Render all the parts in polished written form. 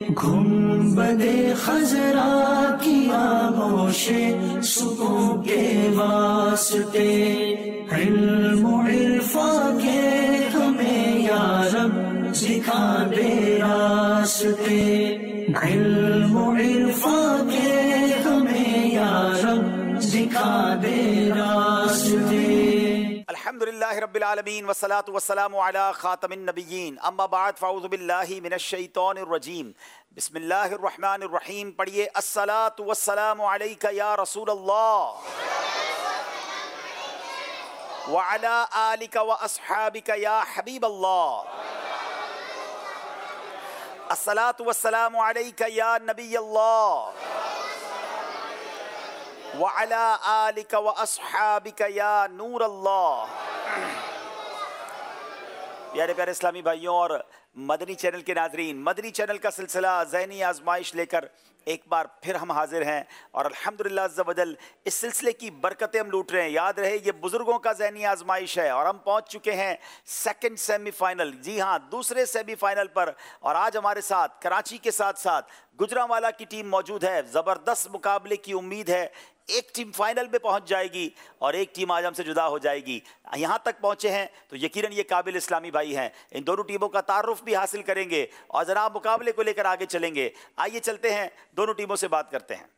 گنبدِ خضرا کی آغوش سکوں کے واسطے، علم و عرفان کے ہمیں یا رب دکھا دے راستے، علم و عرفان کے ہمیں یا رب دکھا دے راستے۔ الحمدللہ رب العالمین والصلاة والسلام علی خاتم النبیین، اما بعد فاعوذ باللہ من الشیطان الرجیم، بسم اللہ الرحمن الرحیم۔ پڑھیے الصلاة والسلام علیک یا رسول اللہ وعلی آلک واصحابک یا حبیب اللہ، الصلاة والسلام علیک یا نبی اللہ وعلی آلک واصحابک یا نور اللہ۔ پیارے پیارے اسلامی بھائیوں اور مدنی چینل کے ناظرین، مدنی چینل کا سلسلہ ذہنی آزمائش لے کر ایک بار پھر ہم حاضر ہیں، اور الحمدللہ عز و جل اس سلسلے کی برکتیں ہم لوٹ رہے ہیں۔ یاد رہے یہ بزرگوں کا ذہنی آزمائش ہے، اور ہم پہنچ چکے ہیں سیکنڈ سیمی فائنل، جی ہاں دوسرے سیمی فائنل پر، اور آج ہمارے ساتھ کراچی کے ساتھ ساتھ گجرانوالہ کی ٹیم موجود ہے۔ زبردست مقابلے کی امید ہے، ایک ٹیم فائنل میں پہنچ جائے گی اور ایک ٹیم آج ہم سے جدا ہو جائے گی۔ یہاں تک پہنچے ہیں تو یقیناً یہ قابل اسلامی بھائی ہیں۔ ان دونوں ٹیموں کا تعارف بھی حاصل کریں گے اور جناب مقابلے کو لے کر آگے چلیں گے۔ آئیے چلتے ہیں، دونوں ٹیموں سے بات کرتے ہیں۔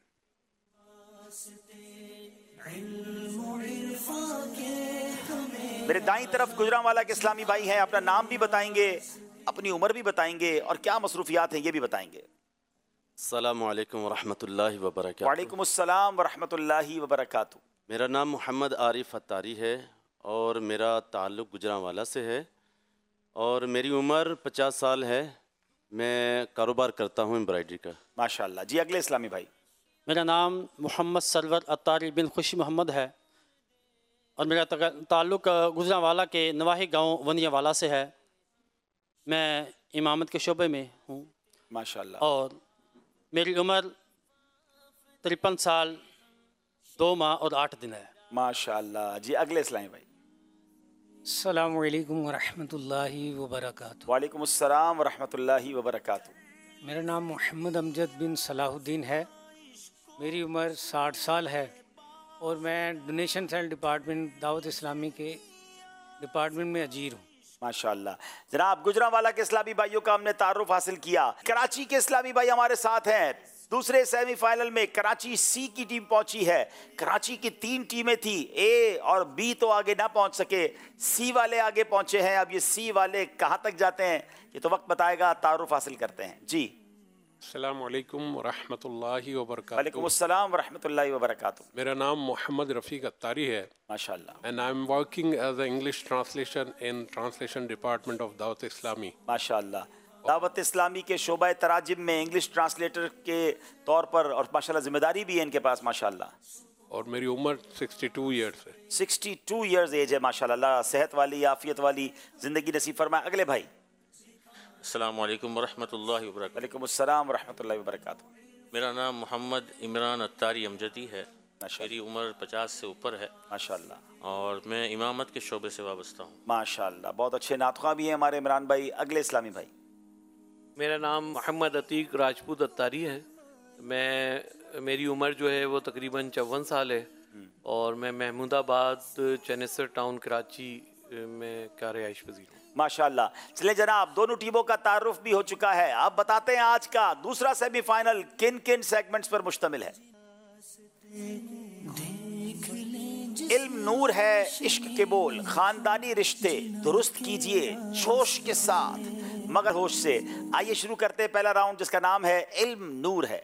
میرے دائیں طرف گجرانوالہ کے اسلامی بھائی ہیں، اپنا نام بھی بتائیں گے، اپنی عمر بھی بتائیں گے، اور کیا مصروفیات ہیں یہ بھی بتائیں گے۔ السلام علیکم ورحمۃ اللہ وبرکاتہ۔ وعلیکم السلام ورحمۃ اللہ وبرکاتہ۔ میرا نام محمد عارف اتاری ہے اور میرا تعلق گجرانوالہ سے ہے، اور میری عمر 50 سال ہے۔ میں کاروبار کرتا ہوں امبرائڈری کا۔ ماشاءاللہ۔ جی اگلے اسلامی بھائی۔ میرا نام محمد سرور اتاری بن خوشی محمد ہے، اور میرا تعلق گجرانوالہ کے نواحی گاؤں ونیا والا سے ہے۔ میں امامت کے شعبے میں ہوں، ماشاءاللہ۔ اور میری عمر 53 سال 2 ماہ اور 8 دن ہے۔ ماشاءاللہ۔ جی اگلے اسلامی بھائی۔ السلام علیکم ورحمۃ اللہ وبرکاتہ۔ وعلیکم السلام ورحمۃ اللہ وبرکاتہ۔ میرا نام محمد امجد بن صلاح الدین ہے، میری عمر 60 سال ہے، اور میں ڈونیشن سیل ڈپارٹمنٹ دعوت اسلامی کے ڈپارٹمنٹ میں اجیر ہوں۔ ماشاءاللہ۔ جناب گجرانوالہ کے اسلامی بھائیوں کا ہم نے تعارف حاصل کیا۔ کراچی کے اسلامی بھائی ہمارے ساتھ ہیں۔ دوسرے سیمی فائنل میں کراچی سی کی ٹیم پہنچی ہے۔ کراچی کی 3 ٹیمیں تھی، اے اور بی تو آگے نہ پہنچ سکے، سی والے آگے پہنچے ہیں۔ اب یہ سی والے کہاں تک جاتے ہیں یہ تو وقت بتائے گا، تعارف حاصل کرتے ہیں۔ جی السلام علیکم ورحمۃ اللہ وبرکاتہ۔ وعلیکم السلام ورحمۃ اللہ وبرکاتہ۔ میرا نام محمد رفیق اتاری ہے، ماشاءاللہ۔ and I'm working as an English translation in Translation Department of دعوت اسلامی۔ ماشاءاللہ۔ دعوت اسلامی کے شعبہ تراجم میں انگلش ٹرانسلیٹر کے طور پر، اور ماشاءاللہ ذمہ داری بھی ہے ان کے پاس، ماشاءاللہ۔ اور میری عمر 62 ایئرس ہے۔ 62 ایئرز ایج ہے، ماشاءاللہ۔ اللہ صحت والی عافیت والی زندگی نصیب فرمائے۔ اگلے بھائی۔ السلام علیکم ورحمۃ اللہ وبرکاتہ۔ وعلیکم السلام ورحمۃ اللہ وبرکاتہ۔ میرا نام محمد عمران اتاری امجدی ہے، میری عمر 50 سے اوپر ہے، ماشاءاللہ، اور میں امامت کے شعبے سے وابستہ ہوں۔ ماشاءاللہ۔ بہت اچھے ناطقہ بھی ہیں ہمارے عمران بھائی۔ اگلے اسلامی بھائی۔ میرا نام محمد عتیق راجپوت اتاری ہے، میری عمر جو ہے وہ تقریباً 54 سال ہے، اور میں محمود آباد چینسر ٹاؤن کراچی میں کا رہائش پذیر ہوں۔ ماشاءاللہ۔ چلیں جناب، دونوں ٹیموں کا تعارف بھی ہو چکا ہے، آپ بتاتے ہیں آج کا دوسرا سیمی فائنل کن کن سیگمنٹس پر مشتمل ہے۔ علم نور ہے، عشق کے بول، خاندانی رشتے درست کیجئے جوش کے ساتھ مگر ہوش سے۔ آئیے شروع کرتے ہیں پہلا راؤنڈ جس کا نام ہے علم نور ہے۔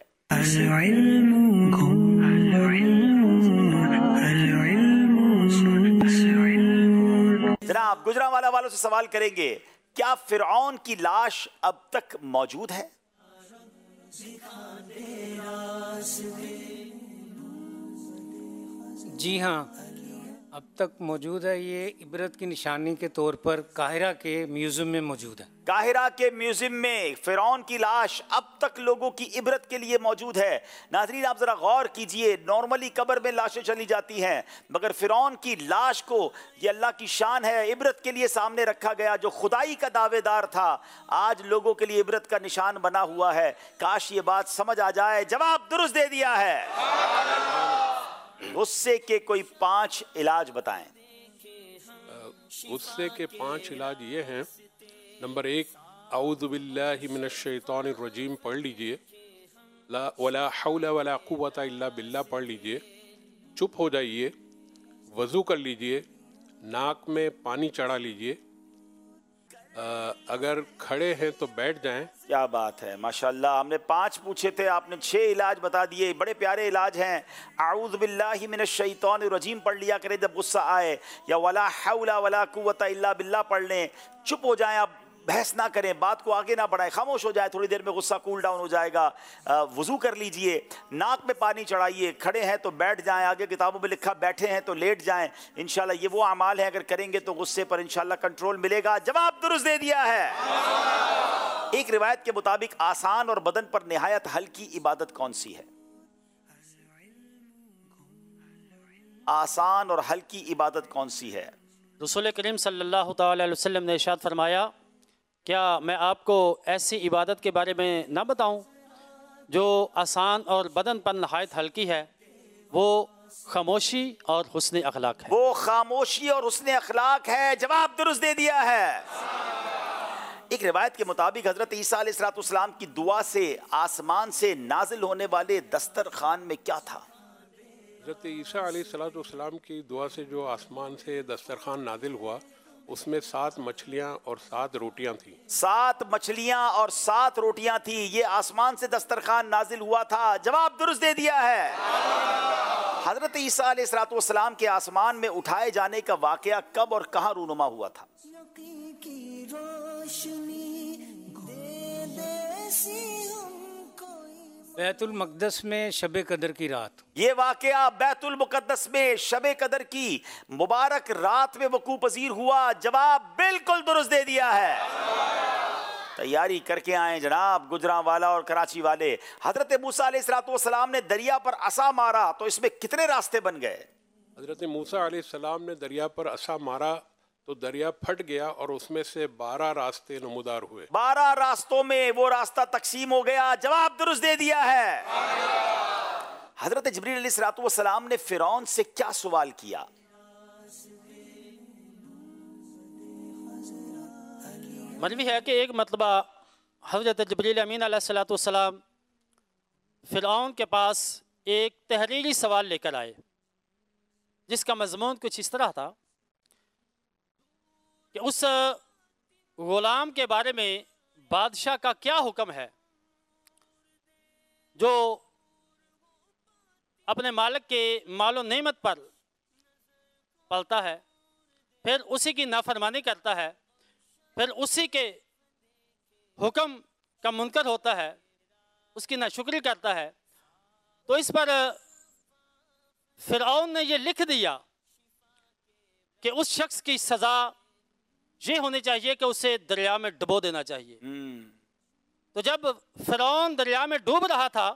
جناب گجرانوالہ والوں سے سوال کریں گے، کیا فرعون کی لاش اب تک موجود ہے؟ جی ہاں، اب تک موجود ہے، یہ عبرت کی نشانی کے طور پر قاہرہ کے میوزیم میں موجود ہے۔ قاہرہ کے میوزیم میں فرعون کی لاش اب تک لوگوں کی عبرت کے لیے موجود ہے۔ ناظرین آپ ذرا غور کیجئے، نارملی قبر میں لاشیں چلی جاتی ہیں، مگر فرعون کی لاش کو، یہ اللہ کی شان ہے، عبرت کے لیے سامنے رکھا گیا۔ جو خدائی کا دعوے دار تھا آج لوگوں کے لیے عبرت کا نشان بنا ہوا ہے۔ کاش یہ بات سمجھ آ جائے۔ جواب درست دے دیا ہے۔ غصے کے کوئی 5 علاج بتائیں۔ غصے کے 5 علاج یہ ہیں۔ نمبر 1، اعوذ باللہ من الشیطان الرجیم پڑھ لیجئے، ولا حول ولا قوت الا باللہ پڑھ لیجئے، چپ ہو جائیے، وضو کر لیجئے، ناک میں پانی چڑھا لیجئے، اگر کھڑے ہیں تو بیٹھ جائیں۔ کیا بات ہے، ماشاءاللہ۔ ہم نے 5 پوچھے تھے، آپ نے 6 علاج بتا دیے، بڑے پیارے علاج ہیں۔ اعوذ باللہ من الشیطان الرجیم پڑھ لیا کریں جب غصہ آئے، یا ولا حول ولا قوت الا باللہ پڑھ لیں۔ چپ ہو جائیں، آپ بحث نہ کریں، بات کو آگے نہ بڑھائیں، خاموش ہو جائے، تھوڑی دیر میں غصہ کول ڈاؤن ہو جائے گا۔ وضو کر لیجئے، ناک میں پانی چڑھائیے، کھڑے ہیں تو بیٹھ جائیں، آگے کتابوں میں لکھا بیٹھے ہیں تو لیٹ جائیں۔ انشاءاللہ یہ وہ اعمال ہیں، اگر کریں گے تو غصے پر انشاءاللہ کنٹرول ملے گا۔ جواب درست دے دیا ہے۔ ایک روایت کے مطابق آسان اور بدن پر نہایت ہلکی عبادت کون سی ہے؟ آسان اور ہلکی عبادت کون سی ہے؟ رسول کریم صلی اللہ تعالی علیہ وسلم نے ارشاد فرمایا، کیا میں آپ کو ایسی عبادت کے بارے میں نہ بتاؤں جو آسان اور بدن پر نہایت ہلکی ہے؟ وہ خاموشی اور حسن اخلاق ہے۔ وہ خاموشی اور حسن اخلاق ہے۔ جواب درست دے دیا ہے۔ ایک روایت کے مطابق حضرت عیسیٰ علیہ السلام کی دعا سے آسمان سے نازل ہونے والے دسترخوان میں کیا تھا؟ حضرت عیسیٰ علیہ السلام کی دعا سے جو آسمان سے دسترخوان نازل ہوا، اس میں 7 مچھلیاں اور 7 روٹیاں تھیں۔ 7 مچھلیاں اور 7 روٹیاں تھیں، یہ آسمان سے دسترخوان نازل ہوا تھا۔ جواب درست دے دیا ہے۔ حضرت عیسیٰ علیہ السلام کے آسمان میں اٹھائے جانے کا واقعہ کب اور کہاں رونما ہوا تھا؟ بیت المقدس میں شب قدر کی رات۔ یہ واقعہ بیت المقدس میں شب قدر کی مبارک رات میں وقوع پذیر ہوا۔ جواب بالکل درست دے دیا ہے۔ تیاری کر کے آئیں جناب گجرانوالہ اور کراچی والے۔ حضرت موسیٰ علیہ السلام نے دریا پر عصا مارا تو اس میں کتنے راستے بن گئے؟ حضرت موسیٰ علیہ السلام نے دریا پر عصا مارا تو دریا پھٹ گیا اور اس میں سے 12 راستے نمودار ہوئے۔ 12 راستوں میں وہ راستہ تقسیم ہو گیا۔ جواب درست دے دیا ہے۔ حضرت جبریل علیہ السلام نے فرعون سے کیا سوال کیا؟ مروی ہے کہ ایک مرتبہ حضرت جبریل امین علیہ السلام فرعون کے پاس ایک تحریری سوال لے کر آئے، جس کا مضمون کچھ اس طرح تھا کہ اس غلام کے بارے میں بادشاہ کا کیا حکم ہے جو اپنے مالک کے مال و نعمت پر پلتا ہے، پھر اسی کی نافرمانی کرتا ہے، پھر اسی کے حکم کا منکر ہوتا ہے، اس کی ناشکری کرتا ہے۔ تو اس پر فرعون نے یہ لکھ دیا کہ اس شخص کی سزا یہ ہونی چاہیے کہ اسے دریا میں ڈبو دینا چاہیے۔ تو جب فرعون دریا میں ڈوب رہا تھا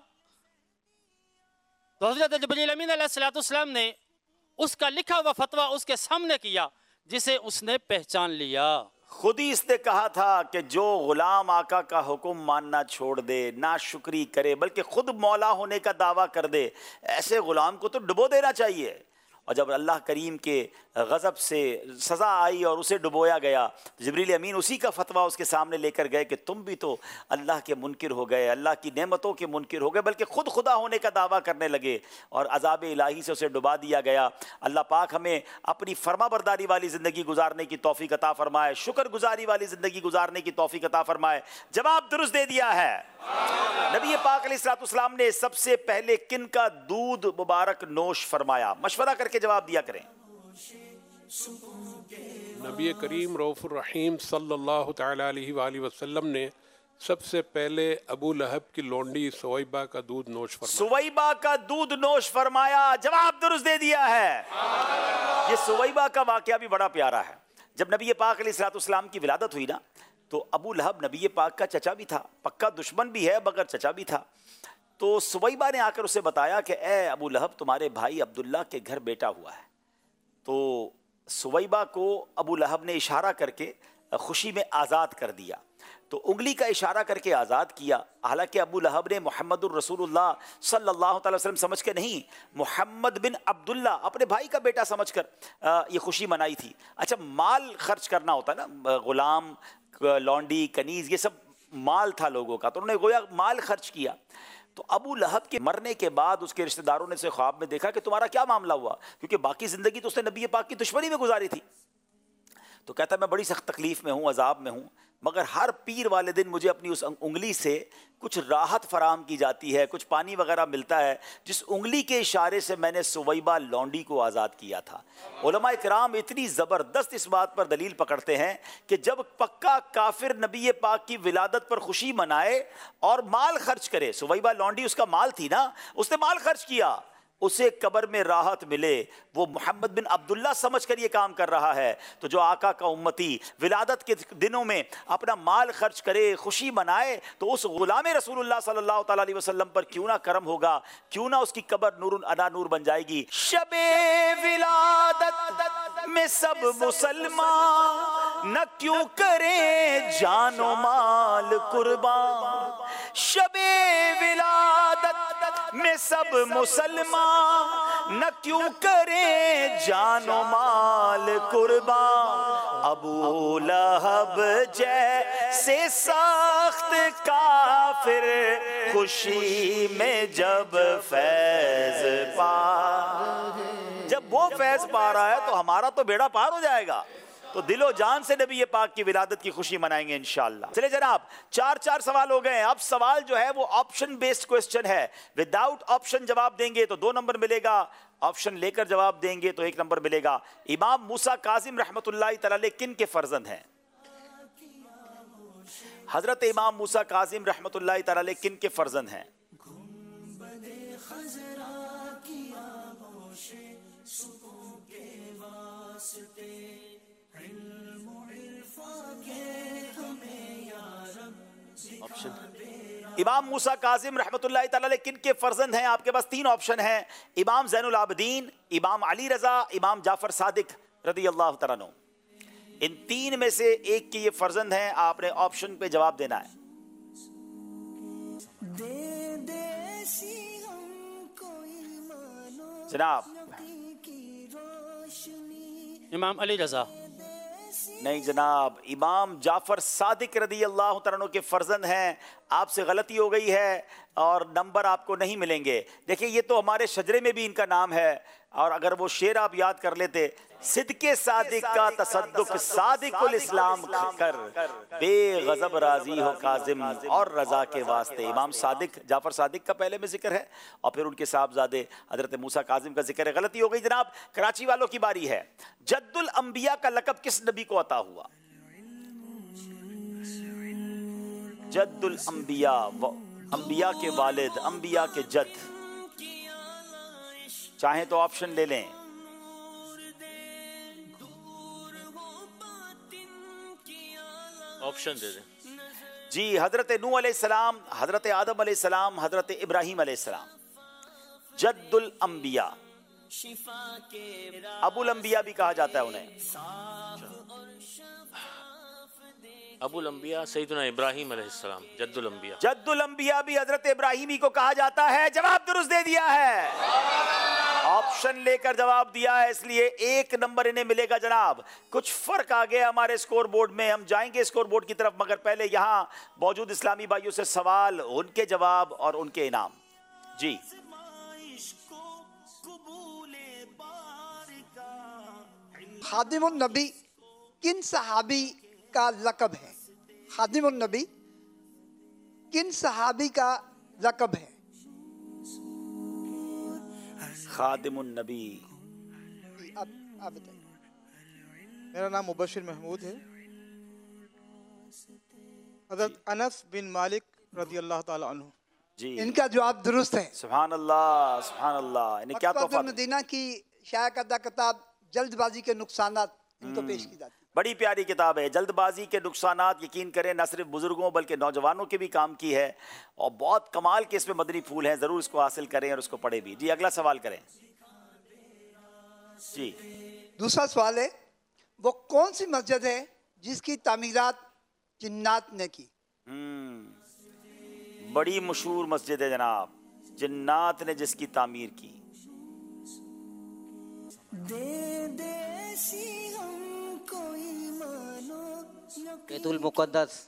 تو حضرت جبریل امین علیہ السلام نے اس کا لکھا ہوا فتویٰ اس کے سامنے کیا، جسے اس نے پہچان لیا۔ خود ہی اس نے کہا تھا کہ جو غلام آقا کا حکم ماننا چھوڑ دے، نہ شکری کرے بلکہ خود مولا ہونے کا دعویٰ کر دے، ایسے غلام کو تو ڈبو دینا چاہیے۔ اور جب اللہ کریم کے غضب سے سزا آئی اور اسے ڈبویا گیا، جبریل امین اسی کا فتویٰ اس کے سامنے لے کر گئے کہ تم بھی تو اللہ کے منکر ہو گئے، اللہ کی نعمتوں کے منکر ہو گئے، بلکہ خود خدا ہونے کا دعویٰ کرنے لگے، اور عذاب الہی سے اسے ڈبا دیا گیا۔ اللہ پاک ہمیں اپنی فرما برداری والی زندگی گزارنے کی توفیق عطا فرمائے، شکر گزاری والی زندگی گزارنے کی توفیق عطا فرمائے۔ جواب درست دے دیا ہے۔ نبی پاک علیہ السلام نے سب سے پہلے کن کا دودھ مبارک نوش فرمایا؟ مشورہ کر کے جواب دیا کریں۔ نبی کریم رؤوف الرحیم صلی اللہ تعالی علیہ وآلہ وسلم نے सबसे पहले अबू लहब की लौंडी सुवैबा का दूध नोश फरमाया। सुवैबा का दूध नोश फरमाया, जवाब दुरुस्त दे दिया है। ये सुवैबा का वाकया भी बड़ा प्यारा है। जब नबी पाक अलैहिस्सलाम की विलादत हुई ना, तो अबू लहब नबी पाक का चचा भी था, पक्का दुश्मन भी है मगर चचा भी था। तो सुवैबा ने आकर उसे बताया कि ए अबू लहब, तुम्हारे भाई अब्दुल्ला के घर बेटा हुआ है। तो सुवैबा को अबू लहब ने इशारा करके खुशी में आज़ाद कर दिया। तो उंगली का इशारा करके आज़ाद किया। हालांकि अबू लहब ने मुहम्मदुर रसूलुल्लाह सल्लल्लाहु अलैहि वसल्लम समझ के नहीं, मोहम्मद बिन अब्दुल्ला अपने भाई का बेटा समझकर ये खुशी मनाई थी। अच्छा, माल खर्च करना होता है ना, गुलाम, लौंडी, कनीज़, ये सब माल था लोगों का, तो उन्होंने गोया माल खर्च किया। तो अबू लहब के मरने के बाद उसके रिश्तेदारों ने उसे ख्वाब में देखा कि तुम्हारा क्या मामला हुआ, क्योंकि बाकी ज़िंदगी तो उसने नबी पाक की दुश्मनी में गुजारी थी। तो कहता मैं बड़ी सख्त तकलीफ़ में हूँ, अजाब में हूँ, मगर हर पीर वाले दिन मुझे अपनी उस उंगली से कुछ राहत फराम की जाती है, कुछ पानी वगैरह मिलता है, जिस उंगली के इशारे से मैंने सुवैबा लौंडी को आज़ाद किया था। उलमा इकराम इतनी ज़बरदस्त इस बात पर दलील पकड़ते हैं कि जब पक्का काफिर नबी पाक की विलादत पर खुशी मनाए और माल खर्च करे, सुवैबा लौंडी उसका माल थी ना, उसने माल खर्च किया, उसे कब्र में राहत मिले, वो मोहम्मद बिन अब्दुल्ला समझ कर ये काम कर रहा है। तो जो आका का उम्मती विलादत के दिनों में अपना माल खर्च करे, खुशी मनाए, तो उस गुलाम रसूलुल्लाह सल्लल्लाहु अलैहि वसल्लम पर क्यों ना करम होगा, क्यों ना उसकी कब्र नूरुन अला नूर बन जाएगी। शबे विलादत में सब मुसलमान न क्यों करे जानो माल कुर्बान, शबे विलादत में सब मुसलमान न क्यों करे जानो माल कुर्बान। अबू लहब जैसे सख्त काफिर खुशी में जब फैज पा, जब वो फैज पा रहा है तो हमारा तो बेड़ा पार हो जाएगा। तो दिलो जान से नबी पाक की विलादत की खुशी मनाएंगे इंशाअल्लाह। चले जनाब, 4 सवाल हो गए। अब सवाल जो है वो ऑप्शन बेस्ड क्वेश्चन है। विदाउट ऑप्शन जवाब देंगे तो 2 नंबर मिलेगा, ऑप्शन लेकर जवाब देंगे तो 1 नंबर मिलेगा। इमाम मूसा काजिम रहमतुल्लाह तआला अलैह किन के फर्जंद हैं? हजरत इमाम मूसा काजिम रहमतुल्लाह तआला अलैह किन के फर्जंद हैं? इमाम मूसा काजिम रहमतुल्लाह तआला अलैह किन के फर्जंद हैं? आपके पास 3 ऑप्शन हैं, इमाम ज़ैनुल आबिदीन, इमाम अली रज़ा, इमाम जाफर सादिक रज़ियल्लाहु तआला अन्हु। इन 3 में से एक के ये फर्जंद हैं, आपने ऑप्शन पे जवाब देना है। जनाब, इमाम अली रज़ा। नहीं जनाब, इमाम जाफर सादिक रज़ियल्लाहु तआला अन्हु के फर्जंद हैं। आपसे गलती हो गई है और नंबर आपको नहीं मिलेंगे। देखिए, ये तो हमारे शजरे में भी इनका नाम है, और अगर वो शेर आप याद कर लेते, सिद्के सादिक का तसद्दुक सादिकुल इस्लाम कर, बेगज़ब राजी हो काजिम और रज़ा के वास्ते। इमाम सादिक, जाफर सादिक का पहले में जिक्र है और फिर उनके साहबजादे हजरत मूसा काजिम का जिक्र है। गलती हो गई जनाब। कराची वालों की बारी है। जद्दुल अंबिया का लक़ब किस नबी को अता हुआ? जद्दुल अंबिया, अंबिया के वालिद, अंबिया के जद। चाहे तो ऑप्शन ले लें। ऑप्शन दे दें। जी, हजरत नूह अलैहिस्सलाम, हजरत आदम अलैहिस्सलाम, हजरत इब्राहीम अलैहिस्सलाम। जद्दुल अंबिया, अबुल अंबिया भी कहा जाता है उन्हें। अबुल अंबिया सैयदना इब्राहीम अलैहिस्सलाम, जद्दुल अंबिया। जद्दुल अंबिया भी हजरत इब्राहीम ही को कहा जाता है। जवाब दुरुस्त दे दिया है, ऑप्शन लेकर जवाब दिया है, इसलिए 1 नंबर इन्हें मिलेगा जनाब। कुछ फर्क आ गया हमारे स्कोर बोर्ड में, हम जाएंगे स्कोर बोर्ड की तरफ, मगर पहले यहाँ मौजूद इस्लामी भाइयों से सवाल, उनके जवाब और उनके इनाम। जी, खादिमुन नबी किन सहाबी का लक़ब है? खादिमुन नबी किन सहाबी का लक़ब है? खादिमुन नबी। आप बताइए। मेरा नाम मुबशिर महमूद है। حضرت انس بن مالک رضی اللہ تعالی عنہ. جی ان کا جواب درست ہے. سبحان اللہ سبحان اللہ. انہیں کیا مکتبۃ تحفہ المدینہ کی شائع کردہ کتاب جلد بازی کے نقصانات ان کو پیش کی جاتی ہے. بڑی پیاری کتاب ہے. جلد بازی کے نقصانات یقین کریں نہ صرف بزرگوں بلکہ نوجوانوں کے بھی کام کی ہے اور بہت کمال کے اس میں مدنی پھول ہیں. ضرور اس کو حاصل کریں اور اس کو پڑھیں بھی. جی اگلا سوال کریں. جی دوسرا سوال ہے وہ کون سی مسجد ہے جس کی تعمیرات جنات نے کی؟ بڑی مشہور مسجد ہے جناب, جنات نے جس کی تعمیر کی. بیت المقدس.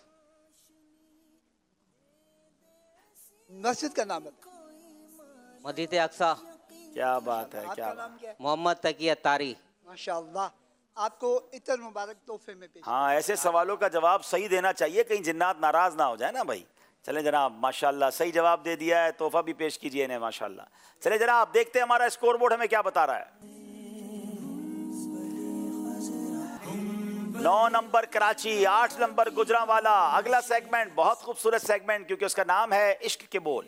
مسجد کا نام ہے مسجد اقصی. کیا بات ہے, آپ کیا کا بات. نام کیا ہے؟ محمد تقی اتاری. ماشاءاللہ آپ کو عطر مبارک تحفے میں پیش. ہاں ایسے سوالوں کا جواب صحیح دینا چاہیے, کہیں جنات ناراض نہ ہو جائے نا بھائی. چلیں جناب ماشاءاللہ صحیح جواب دے دیا ہے, تحفہ بھی پیش کیجئے انہیں ماشاءاللہ. چلیں جناب دیکھتے ہیں ہمارا اسکور بورڈ ہمیں کیا بتا رہا ہے. 9 نمبر کراچی, 8 نمبر گجرانوالا. اگلا سیگمنٹ بہت خوبصورت سیگمنٹ کیونکہ اس کا نام ہے عشق کے بول.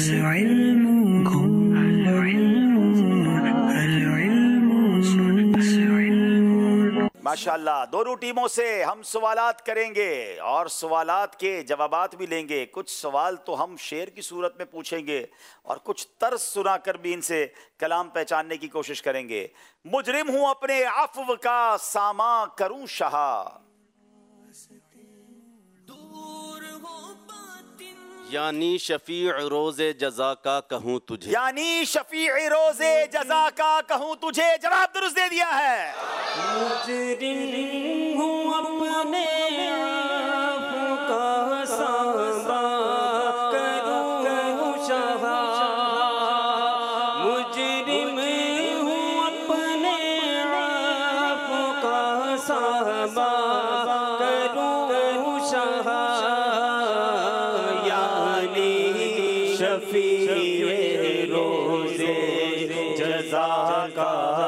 ماشاءاللہ دونوں ٹیموں سے ہم سوالات کریں گے اور سوالات کے جوابات بھی لیں گے. کچھ سوال تو ہم شعر کی صورت میں پوچھیں گے اور کچھ طرز سنا کر بھی ان سے کلام پہچاننے کی کوشش کریں گے. مجرم ہوں اپنے عفو کا سامان کروں شہا, یعنی شفیع روز جزا کا کہوں تجھے. یعنی شفیع روز جزا کا کہوں تجھے. جواب درست دے دیا ہے. مجرم ہوں اپنے عفو کا سامان کروں شہا, مجرم ہوں اپنے عفو کا سامان کروں شہا, یعنی شفیع روز جزا کا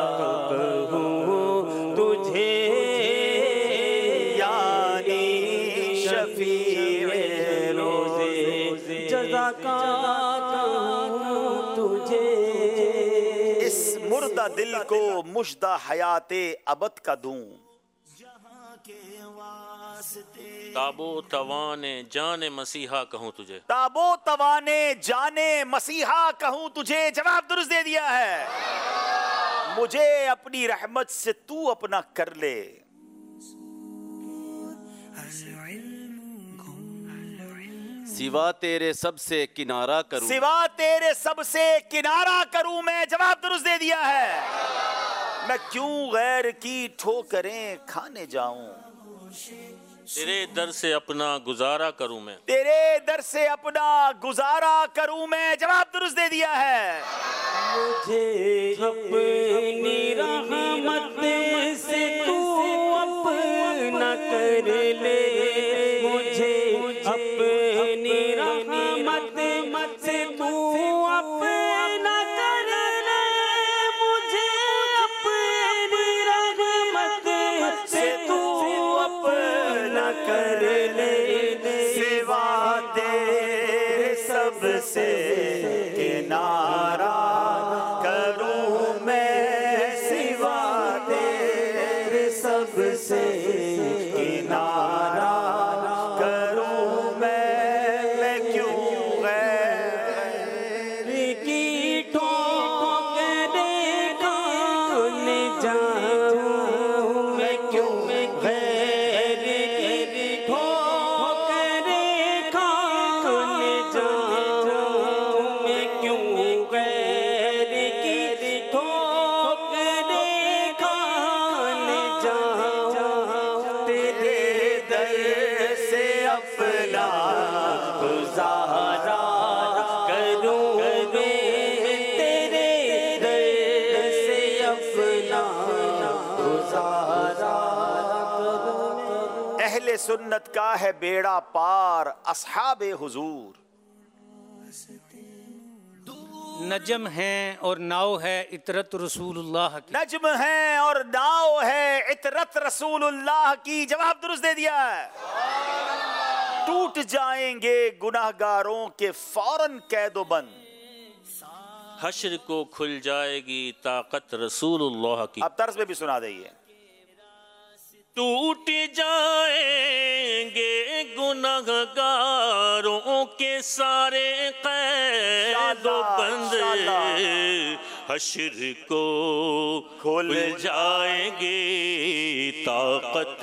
مردہ دل کو مژدہ حیات ابد کا دوں. تابو توان جان مسیحا کہوں تجھے. تابو توان جان مسیحا کہوں تجھے. جواب درست دے دیا ہے. مجھے اپنی رحمت سے تو اپنا کر لے. سوا تیرے سب سے کنارہ کروں. سوا تیرے سب سے کنارہ کروں میں. جواب درست دے دیا ہے. میں کیوں غیر کی ٹھوکریں کھانے جاؤں. تیرے در سے اپنا گزارا کروں میں. تیرے در سے اپنا گزارا کروں میں. جواب درست دے دیا ہے. مجھے اپنی رحمت سے تو اپنا کر لے. مجھے اپنی رحمت سے تو اپنا کر لے. مجھے اپنی رحمت سے تو اپنا کر لے. سوا تیرے سب سے کنارہ کروں میں. سوا تیرے سب سے کنارہ کروں میں کیوں غیر کی ٹھوکریں کھانے جاؤں. میں کیوں غیر کی ٹھوکریں کھانے جاؤں. میں کیوں غیر کی ٹھوکریں کھانے جاؤں. تیرے در سے اپنا گزارا کروں میں. تیرے در سے اپنا گزارا کروں. اہل سنت کا ہے بیڑا پار اصحاب حضور. نجم ہیں اور ناؤ ہے عطرت رسول اللہ کی. نجم ہے اور ناؤ ہے عطرت رسول اللہ کی. جواب درست دے دیا ہے. टूट जाएंगे गुनाहगारों के फौरन कैदो बंद। हश्र को खुल जाएगी ताकत रसूलुल्लाह की। अब तर्ज में भी सुना दीजिए। टूट जाएंगे गुनाहगारों के सारे कैदो बंद, हश्र को खुल जाएंगे ताकत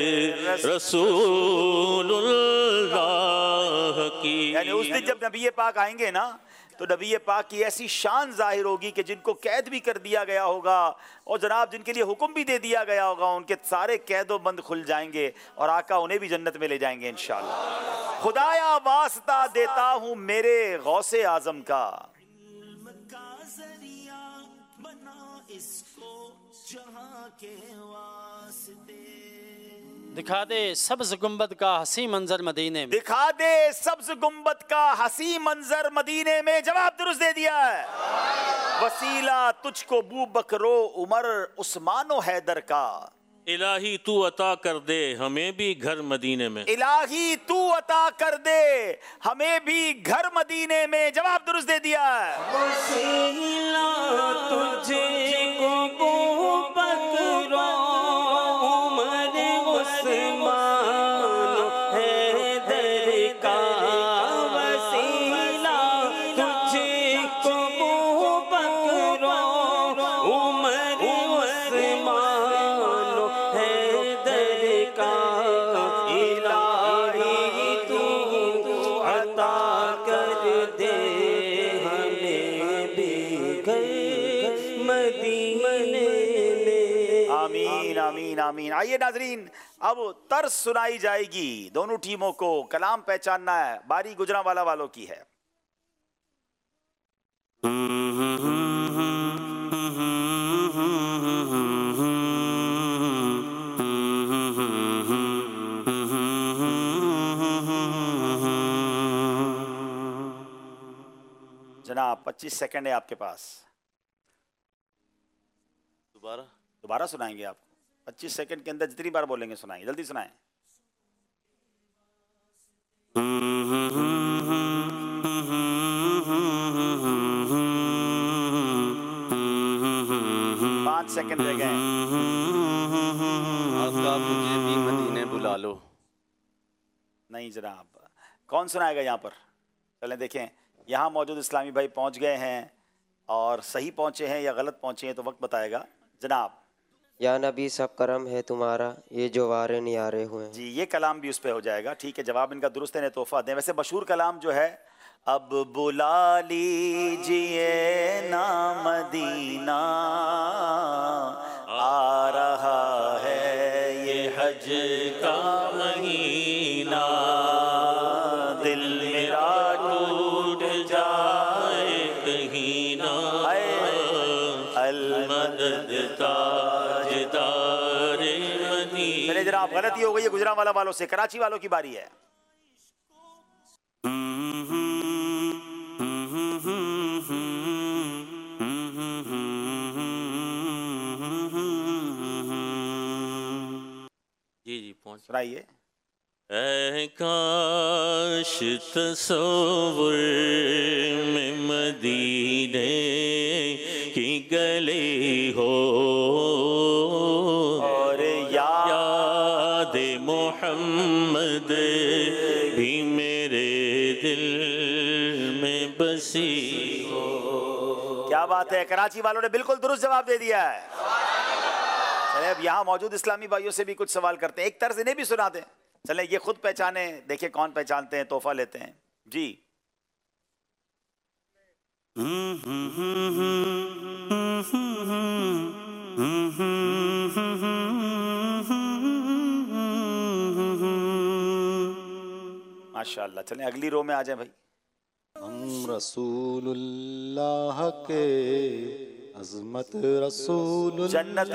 रसूलुल्लाह की। यानी उस दिन जब नबी पाक आएंगे ना, तो नबी पाक की ऐसी शान जाहिर होगी कि जिनको कैद भी कर दिया गया होगा और जनाब जिनके लिए हुक्म भी दे दिया गया होगा, उनके सारे कैदो बंद खुल जाएंगे और आका उन्हें भी जन्नत में ले जाएंगे इंशाअल्लाह। खुदाया वास्ता देता हूँ मेरे गौसे आजम का, दिखा दे सब्ज गुंबद का हसी मंजर मदीने में। दिखा दे सब्ज गुंबद का हसी मंजर मदीने में। जवाब दुरुस्त दे दिया है। वसीला तुझको बू बकरो उमर उस्मानो हैदर का। इलाही तू अता कर दे हमें भी घर मदीने में। इलाही तू अता कर दे हमें भी घर मदीने में। जवाब दुरुस्त दे दिया है। वसीला तुझको बू बकरो उमर उस्मान हैदर का। वसीला तुझको बू बकरो उमर उस्मान हैदर का। इलाही तू अता कर दे हमें भी घर मदीने में। आमीन आमीन आमीन। आइए नाजरीन, अब तर्ज सुनाई जाएगी। दोनों टीमों को कलाम पहचानना है। बारी गुजरांवाला वालों की है। जनाब 25 सेकंड है आपके पास। दोबारा सुनाएंगे आपको। 25 सेकंड के अंदर जितनी बार बोलेंगे सुनाएंगे। जल्दी सुनाएं। पाँच सेकंड रह गए। आका मुझे भी मदीने बुला लो। नहीं जनाब, कौन सुनाएगा यहाँ पर? चलें देखें। यहाँ मौजूद इस्लामी भाई पहुँच गए हैं और सही पहुँचे हैं या गलत पहुँचे हैं तो वक्त बताएगा। जनाब। या नबी सब करम है तुम्हारा, ये जो वारे नियारे हुए हैं। जी, ये कलाम भी उस पर हो जाएगा। ठीक है, जवाब इनका दुरुस्त है। तोहफा दें। वैसे मशहूर कलाम जो है, अब बुला लीजिए ना मदीना आ रहा है ये हज का महीना, दिल मेरा टूट जाए कहीं ना, अल-मदद ताजदारे मदीना। चलिए जरा, आप गलती हो गई है गुजरांवाला वालों से। कराची वालों की बारी है। सुनाइए। ऐ काश तसव्वुर में मदीने की गली हो और याद मोहम्मद भी मेरे दिल में बसी हो। क्या बात है, कराची वालों ने बिल्कुल दुरुस्त जवाब दे दिया है। चले अब यहाँ मौजूद इस्लामी भाइयों से भी कुछ सवाल करते हैं। एक तर्ज इन्हें भी सुना दें। चले ये खुद पहचाने, देखें कौन पहचानते हैं, तोहफा लेते हैं। जी। माशाअल्लाह। चलें अगली रो में आ जाए भाई। हम रसूलुल्लाह के अज़मत रसूल जन्नत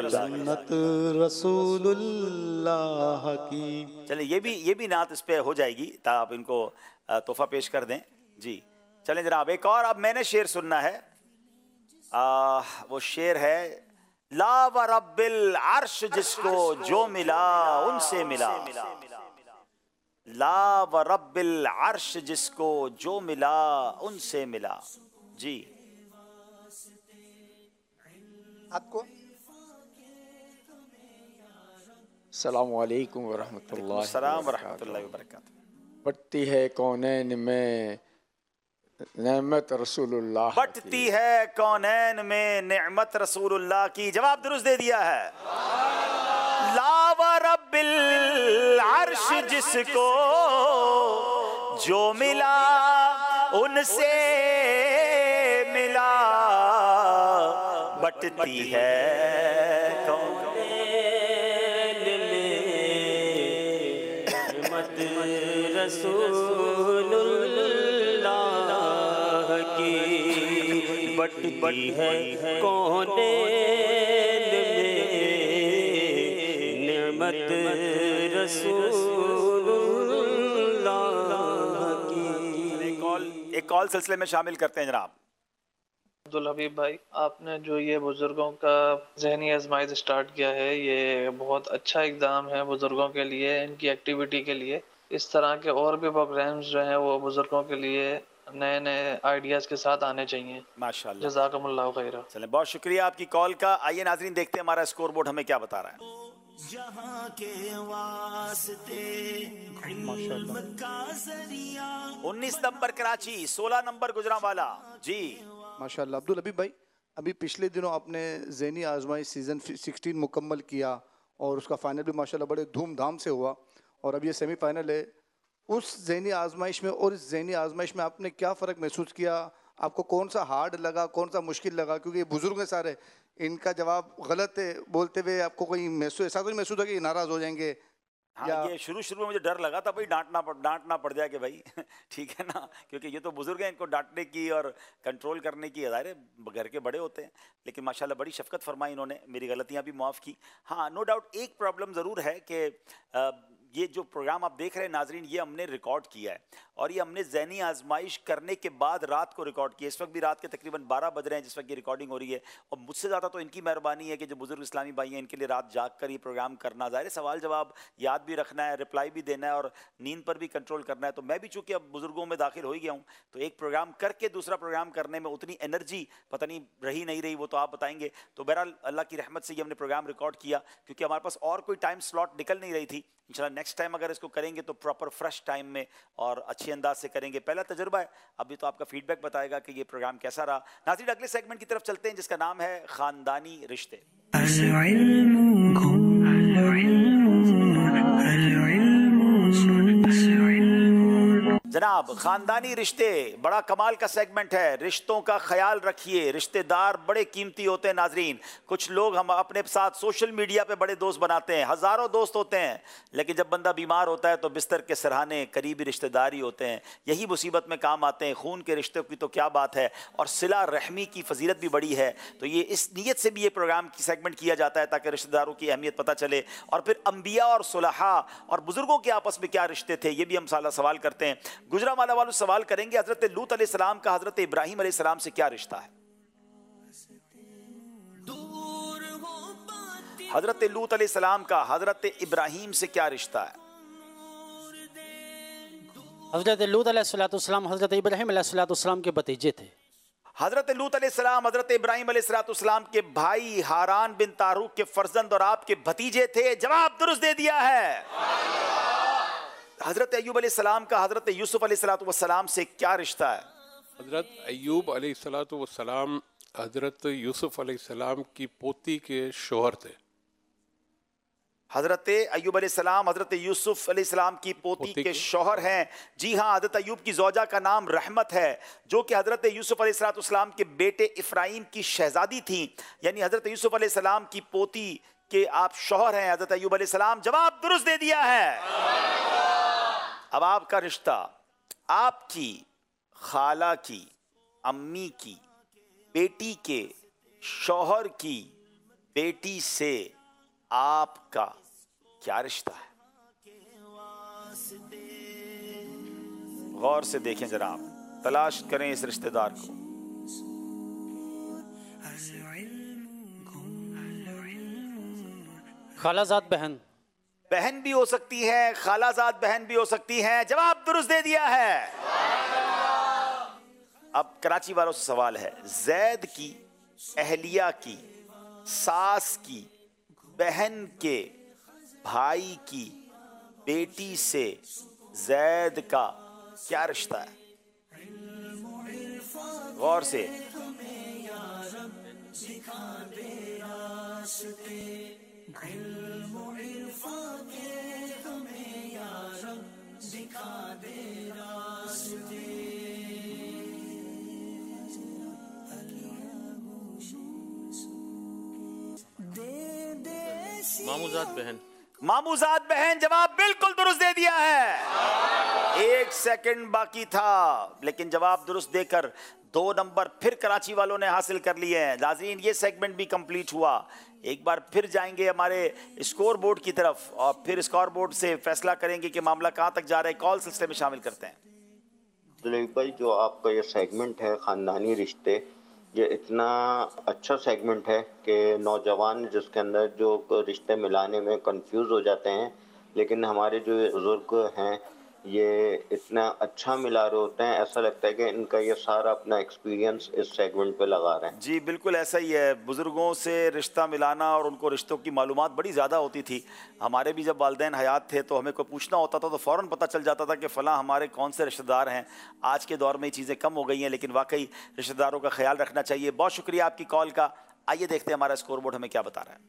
रसूलुल्लाह की। चले ये भी नात इस पे हो जाएगी, ता आप इनको तोहफा पेश कर दें। जी चलें जनाब, एक और अब मैंने शेर सुनना है। वो शेर है, ला व रब्बिल अर्श जिसको जो मिला उनसे मिला। لا و رب العرش جس کو جو ملا ان سے ملا. جی آپ کو السلام علیکم ورحمۃ اللہ السلام ورحمۃ اللہ وبرکاتہ. بٹتی ہے کونین میں نعمت رسول اللہ کی. بٹتی ہے کونین میں نعمت رسول اللہ کی. جواب درست دے دیا ہے. لا و رب العرش جس کو جو ملا ان سے ملا. بٹتی ہے رسول اللہ کی. بٹتی ہے کونین میں نعمت رسول اللہ کی. ایک کال سلسلے میں شامل کرتے ہیں جناب. عبدالحبیب بھائی، آپ نے جو یہ بزرگوں کا ذہنی آزمائش اسٹارٹ کیا ہے، یہ بہت اچھا اقدام ہے بزرگوں کے لیے، ان کی ایکٹیویٹی کے لیے. اس طرح کے اور بھی پروگرامز جو ہیں وہ بزرگوں کے لیے نئے نئے آئیڈیاز کے ساتھ آنے چاہیے. ماشاءاللہ، جزاکم اللہ خیرہ. چلیں، بہت شکریہ آپ کی کال کا. آئیے ناظرین دیکھتے ہیں ہمارا اسکور بورڈ ہمیں کیا بتا رہا ہے. جہاں کے واسطے علم کا ذریعہ. 19 نمبر کراچی، 16 نمبر گجرانوالا. جی ماشاءاللہ. عبدالحبیب بھائی، ابھی پچھلے دنوں آپ نے ذہنی آزمائش سیزن 16 مکمل کیا اور اس کا فائنل بھی ماشاءاللہ بڑے دھوم دھام سے ہوا، اور اب یہ سیمی فائنل ہے. اس ذہنی آزمائش میں اور اس ذہنی آزمائش میں آپ نے کیا فرق محسوس کیا؟ آپ کو کون سا ہارڈ لگا، کون سا مشکل لگا؟ کیونکہ یہ بزرگ ہیں سارے، ان کا جواب غلط ہے بولتے ہوئے آپ کو کوئی ایسا تو نہیں محسوس ہو کہ ناراض ہو جائیں گے؟ ہاں، یہ شروع میں مجھے ڈر لگا تھا بھائی ڈانٹنا پڑ جائے کہ بھائی ٹھیک ہے نا، کیونکہ یہ تو بزرگ ہیں، ان کو ڈانٹنے کی اور کنٹرول کرنے کی ظاہر ہے گھر کے بڑے ہوتے ہیں. لیکن ماشاءاللہ بڑی شفقت فرمائی انہوں نے، میری غلطیاں بھی معاف کی. ہاں، نو ڈاؤٹ ایک پرابلم ضرور ہے کہ یہ جو پروگرام آپ دیکھ رہے ہیں ناظرین، یہ ہم نے ریکارڈ کیا ہے، اور یہ ہم نے ذہنی آزمائش کرنے کے بعد رات کو ریکارڈ کیا. اس وقت بھی رات کے تقریباً 12 بج رہے ہیں جس وقت یہ ریکارڈنگ ہو رہی ہے، اور مجھ سے زیادہ تو ان کی مہربانی ہے کہ جو بزرگ اسلامی بھائی ہیں ان کے لیے رات جاگ کر یہ پروگرام کرنا. ظاہر ہے سوال جواب یاد بھی رکھنا ہے، رپلائی بھی دینا ہے، اور نیند پر بھی کنٹرول کرنا ہے. تو میں بھی چونکہ اب بزرگوں میں داخل ہو ہی گیا ہوں، تو ایک پروگرام کر کے دوسرا پروگرام کرنے میں اتنی انرجی پتہ نہیں رہی، وہ تو آپ بتائیں گے. تو بہرحال اللہ کی رحمت سے یہ ہم نے پروگرام ریکارڈ کیا، کیونکہ ہمارے پاس اور کوئی ٹائم سلاٹ نکل نہیں رہی تھی. انشاءاللہ نیکسٹ ٹائم اگر اس کو کریں گے تو پراپر فریش ٹائم میں اور اچھے انداز سے کریں گے. پہلا تجربہ ہے، ابھی تو آپ کا فیڈ بیک بتائے گا کہ یہ پروگرام کیسا رہا. ناظرین اگلے سیگمنٹ کی طرف چلتے ہیں جس کا نام ہے خاندانی رشتے. جناب، خاندانی رشتے بڑا کمال کا سیگمنٹ ہے. رشتوں کا خیال رکھیے، رشتے دار بڑے قیمتی ہوتے ہیں ناظرین. کچھ لوگ ہم اپنے ساتھ سوشل میڈیا پہ بڑے دوست بناتے ہیں، ہزاروں دوست ہوتے ہیں، لیکن جب بندہ بیمار ہوتا ہے تو بستر کے سرہانے قریبی رشتے داری ہوتے ہیں، یہی مصیبت میں کام آتے ہیں. خون کے رشتوں کی تو کیا بات ہے، اور صلہ رحمی کی فضیلت بھی بڑی ہے. تو یہ اس نیت سے بھی یہ پروگرام کی سیگمنٹ کیا جاتا ہے تاکہ رشتے داروں کی اہمیت پتہ چلے، اور پھر انبیاء اور صلحاء اور بزرگوں کے آپس میں کیا رشتے تھے یہ بھی ہم سوال کرتے ہیں. گجرانوالا والوں سوال کریں گے حضرت لوط علیہ السلام کا حضرت ابراہیم علیہ السلام سے کیا رشتہ ہے؟ حضرت لوط علیہ السلام کا حضرت ابراہیم سے کیا رشتہ ہے؟ حضرت لوط علیہ السلام حضرت ابراہیم علیہ السلام کے بھتیجے تھے. حضرت لوط علیہ السلام حضرت ابراہیم علیہ السلام کے بھائی ہاران بن تاروق کے فرزند اور آپ کے بھتیجے تھے. جواب درست دے دیا ہے. حضرت ایوب علیہ السلام کا حضرت یوسف علیہ السلام سے کیا رشتہ ہے؟ حضرت ایوب علیہ السلام حضرت یوسف علیہ السلام کی پوتی کے شوہر تھے. حضرت ایوب علیہ السلام حضرت یوسف علیہ السلام کی پوتی کے شوہر ہیں. جی ہاں، حضرت ایوب کی زوجہ کا نام رحمت ہے، جو کہ حضرت یوسف علیہ السلام کے بیٹے افرایم کی شہزادی تھیں. یعنی حضرت یوسف علیہ السلام کی پوتی کے آپ شوہر ہیں حضرت ایوب علیہ السلام. جواب درست دے دیا ہے. اب آپ کا رشتہ آپ کی خالہ کی امی کی بیٹی کے شوہر کی بیٹی سے آپ کا کیا رشتہ ہے؟ غور سے دیکھیں جناب، تلاش کریں اس رشتہ دار کو. خالہ زاد بہن. بہن بھی ہو سکتی ہیں، خالہ زاد بہن بھی ہو سکتی ہیں. جواب درست دے دیا ہے. اب کراچی والوں سے سوال ہے، زید کی اہلیہ کی ساس کی بہن کے بھائی کی بیٹی سے زید کا کیا رشتہ ہے؟ غور سے. ماموزاد بہن. ماموزاد بہن جواب بالکل درست دے دیا ہے. 1 سیکنڈ باقی تھا لیکن جواب درست دے کر 2 نمبر پھر کراچی والوں نے حاصل کر لیے ہیں. ناظرین یہ سیگمنٹ بھی کمپلیٹ ہوا. ایک بار پھر جائیں گے ہمارے اسکور بورڈ کی طرف اور پھر اسکور بورڈ سے فیصلہ کریں گے کہ معاملہ کہاں تک جا رہا ہے. کال سلسلے میں شامل کرتے ہیں. عبدالحبیب بھائی، جو آپ کا یہ سیگمنٹ ہے خاندانی رشتے، یہ اتنا اچھا سیگمنٹ ہے کہ نوجوان جس کے اندر جو رشتے ملانے میں کنفیوز ہو جاتے ہیں، لیکن ہمارے جو بزرگ ہیں یہ اتنا اچھا ملا رہے ہوتے ہیں، ایسا لگتا ہے کہ ان کا یہ سارا اپنا ایکسپیرینس اس سیگمنٹ پہ لگا رہے ہیں. جی بالکل ایسا ہی ہے. بزرگوں سے رشتہ ملانا اور ان کو رشتوں کی معلومات بڑی زیادہ ہوتی تھی. ہمارے بھی جب والدین حیات تھے تو ہمیں کوئی پوچھنا ہوتا تھا تو فوراً پتہ چل جاتا تھا کہ فلاں ہمارے کون سے رشتہ دار ہیں. آج کے دور میں یہ چیزیں کم ہو گئی ہیں لیکن واقعی رشتہ داروں کا خیال رکھنا چاہیے. بہت شکریہ آپ کی کال کا. آئیے دیکھتے ہیں ہمارا اسکور بورڈ ہمیں کیا بتا رہا ہے.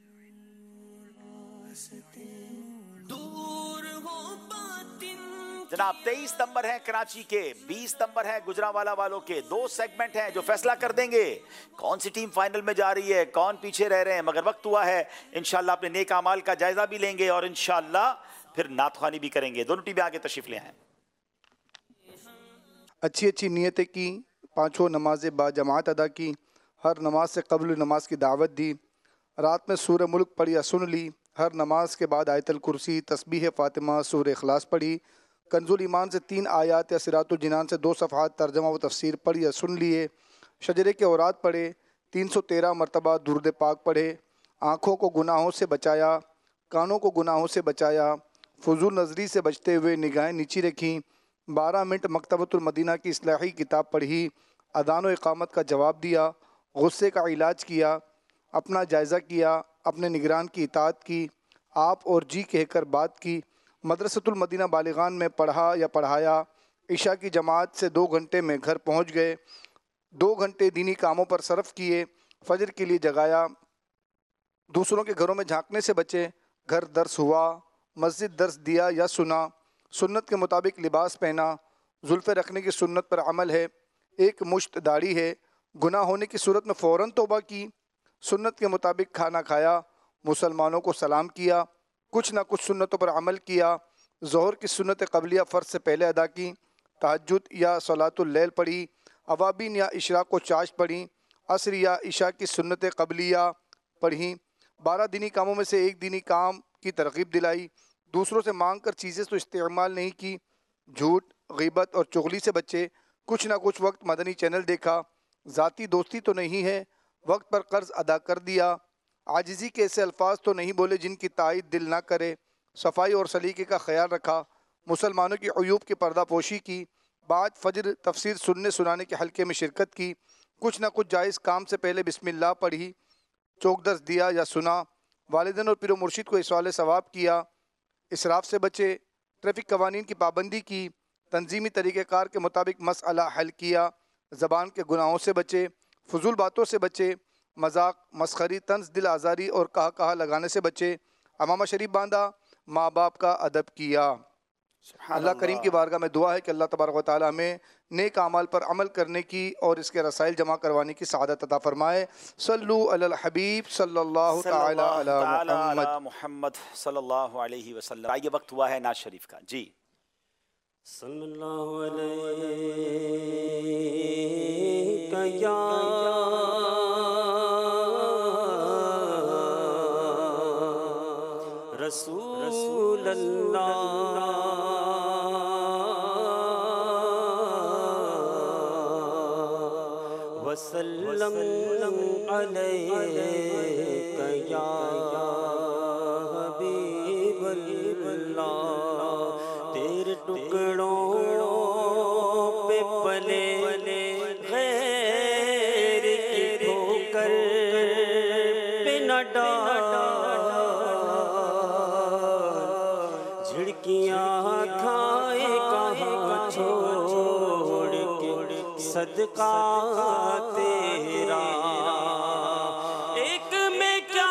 جناب 23 نمبر ہیں کراچی کے، 20 نمبر ہیں گجرانوالہ والوں کے. 2 سیگمنٹ ہیں جو فیصلہ کر دیں گے کون سی ٹیم فائنل میں جا رہی ہے، کون پیچھے رہ رہے ہیں. مگر وقت ہوا ہے انشاءاللہ اپنے نیک اعمال کا جائزہ بھی لیں گے اور انشاءاللہ پھر نعت خوانی بھی کریں گے. دونوں ٹیمیں آگے تشریف لے آئیں. اچھی نیتیں کی، 5 نمازیں با جماعت ادا کی، ہر نماز سے قبل نماز کی دعوت دی، رات میں سورہ ملک پڑھی یا سن لی، ہر نماز کے بعد آیت الکرسی، تسبیح فاطمہ، سورہ اخلاص پڑھی، کنز الایمان سے 3 آیات یا صراط الجنان سے 2 صفحات ترجمہ و تفسیر پڑھی یا سن لیے، شجرے کے اوراد پڑھے، 313 مرتبہ درود پاک پڑھے، آنکھوں کو گناہوں سے بچایا، کانوں کو گناہوں سے بچایا، فضول نظری سے بچتے ہوئے نگاہیں نیچی رکھیں، 12 منٹ مکتبۃ المدینہ کی اصلاحی کتاب پڑھی، اذان و اقامت کا جواب دیا، غصے کا علاج کیا، اپنا جائزہ کیا، اپنے نگران کی اطاعت کی، آپ اور جی کہہ کر بات کی، مدرسۃ المدینہ بالغان میں پڑھا یا پڑھایا، عشاء کی جماعت سے 2 گھنٹے میں گھر پہنچ گئے، 2 گھنٹے دینی کاموں پر صرف کیے، فجر کے لیے جگایا، دوسروں کے گھروں میں جھانکنے سے بچے، گھر درس ہوا، مسجد درس دیا یا سنا، سنت کے مطابق لباس پہنا، زلفیں رکھنے کی سنت پر عمل ہے، 1 مشت داڑھی ہے، گناہ ہونے کی صورت میں فوراً توبہ کی، سنت کے مطابق کھانا کھایا، مسلمانوں کو سلام کیا، کچھ نہ کچھ سنتوں پر عمل کیا، ظہر کی سنت قبلیہ فرض سے پہلے ادا کی، تہجد یا صلاۃ اللیل پڑھی، اوابین یا اشراق و چاشت پڑھی، عصر یا عشاء کی سنت قبلیہ پڑھی، 12 دینی کاموں میں سے 1 دینی کام کی ترغیب دلائی، دوسروں سے مانگ کر چیزیں تو استعمال نہیں کی، جھوٹ، غیبت اور چغلی سے بچے، کچھ نہ کچھ وقت مدنی چینل دیکھا، ذاتی دوستی تو نہیں ہے، وقت پر قرض ادا کر دیا، عاجزی کے ایسے الفاظ تو نہیں بولے جن کی تائید دل نہ کرے، صفائی اور سلیقے کا خیال رکھا، مسلمانوں کی عیوب کی پردہ پوشی کی، بعد فجر تفسیر سننے سنانے کے حلقے میں شرکت کی، کچھ نہ کچھ جائز کام سے پہلے بسم اللہ پڑھی، چوک درس دیا یا سنا، والدین اور پیر و مرشد کو اصال ثواب کیا، اسراف سے بچے، ٹریفک قوانین کی پابندی کی، تنظیمی طریقہ کار کے مطابق مسئلہ حل کیا، زبان کے گناہوں سے بچے، فضول باتوں سے بچے، مذاق، مسخری، طنز، دل آزاری اور کہا لگانے سے بچے، امامہ شریف باندھا، ماں باپ کا ادب کیا. اللہ کریم کی بارگاہ میں دعا ہے کہ اللہ تبارک و تعالی ہمیں نیک اعمال پر عمل کرنے کی اور اس کے رسائل جمع کروانے کی سعادت عطا فرمائے. صلو علی الحبیب صلی اللہ تعالی علی محمد صلی اللہ علیہ وسلم. آئیے وقت ہوا ہے نعت شریف کا. جی صلی اللہ علیہ یا رسول اللہ وسلم علیہ یا حبیب اللہ تیرے ٹکڑوں پہ پلے غیر کی ٹھوکر پہ نہ ڈال جھڑکیاں کھائے کہاں چھوڑ کے صدقہ تیرا ایک میں کیا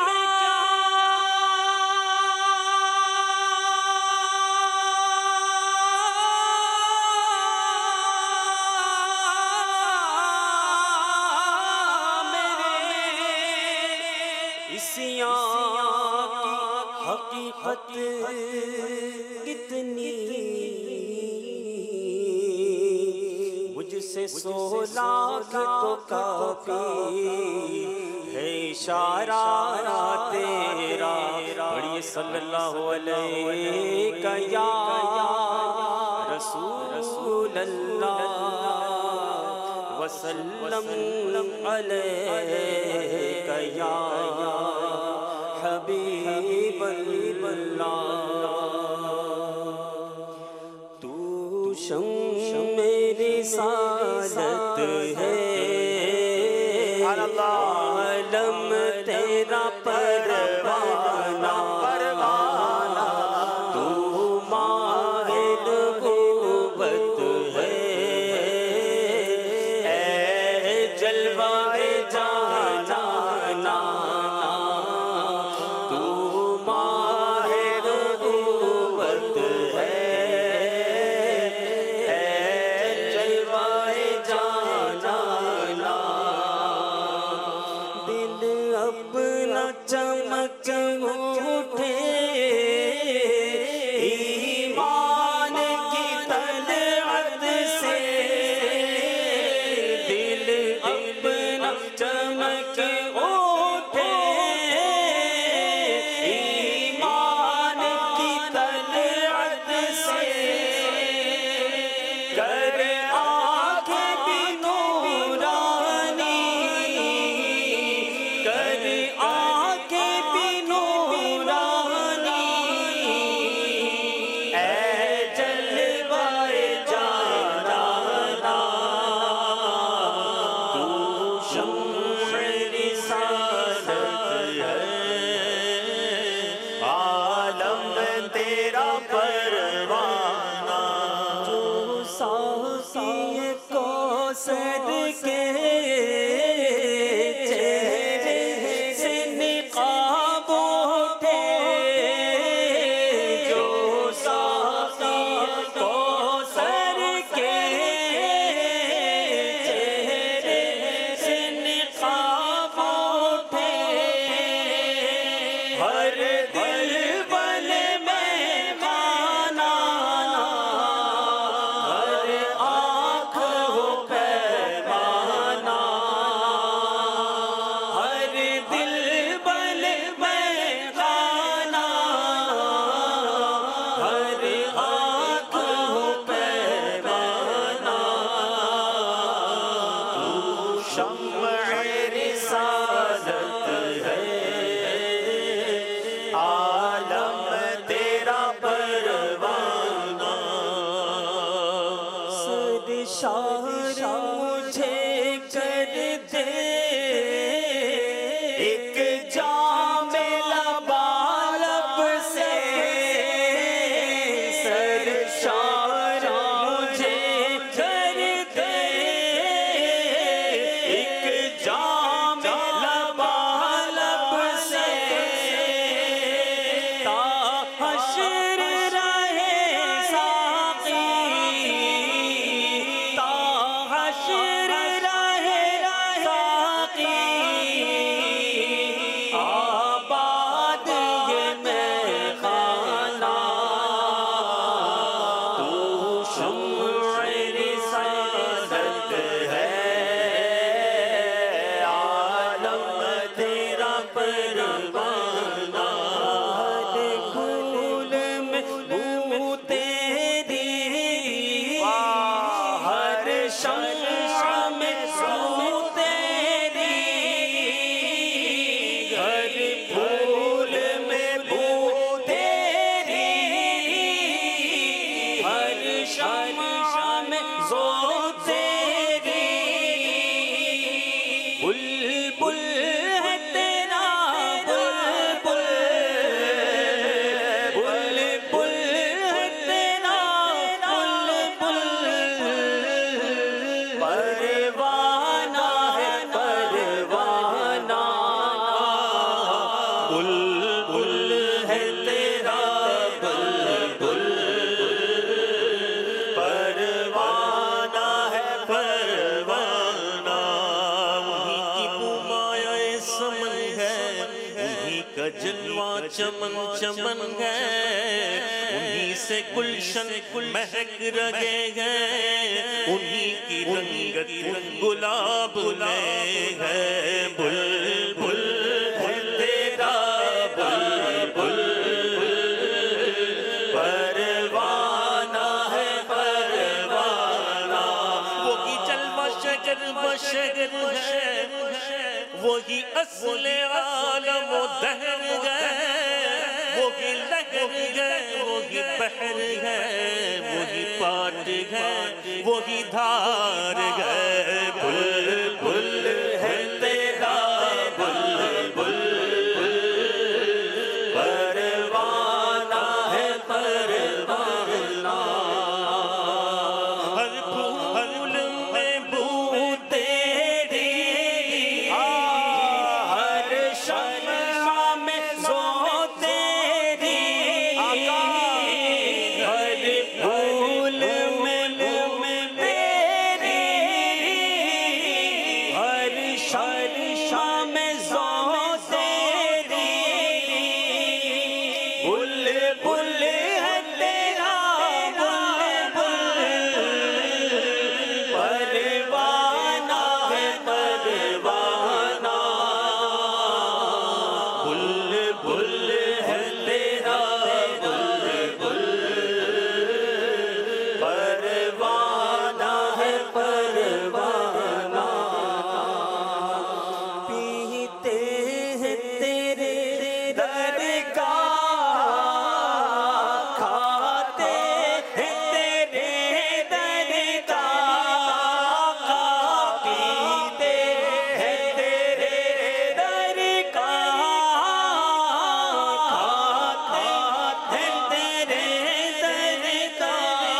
حقیقت کتنی مجھ سے 100 لاکھ تو کافی ہے اشارہ تیرا پڑھیے صلی اللہ علیہ یا رسول اللہ وسلم علیہ یا حبیب اللہ تو شمع رسالت ہے عالم تیرا پروانہ تو ماہ نبوت ہے اے جلوہ جانا چمک اٹھے ایمان کی طلعت سے دل اپنا چمک اٹھے ایمان کی طلعت سے کر آنکھیں بھی نورانی کر مجھے کر دے ایک جام لبالب سے سرشار مجھے کر دے ایک جام لبالب سے تا حشر رہے ساقی تا حشر رہے ساقی چمن چمن گئے انہی سے گلشن مہک رہے ہیں انہی کی رنگت گلاب میں ہے بلبل ہے تیرا بلبل پروانہ ہے پروانہ وہی جلوہ شگر بشگر ہے وہی اصل عالم و دہر ہے وہی لہر ہے وہی بحر ہے وہی پاٹ ہے وہی دھار ہے بلبل ہے تیرا بلبل پروانہ ہے پروانہ ہر پھول میں بو تیری ہر شمع میں زو تیری ہر پھول میں بو تیری ہر شمع میں زو تیری بلبل ہے تیرا بلبل پروانہ ہے پروانہ بلبل ہے تیرا بلبل پروانہ ہے پروانہ پیتے ہیں تیرے در کا کھاتے ہیں تیرے در کا پیتے ہیں تیرے در کا کھاتے ہیں تیرے در کا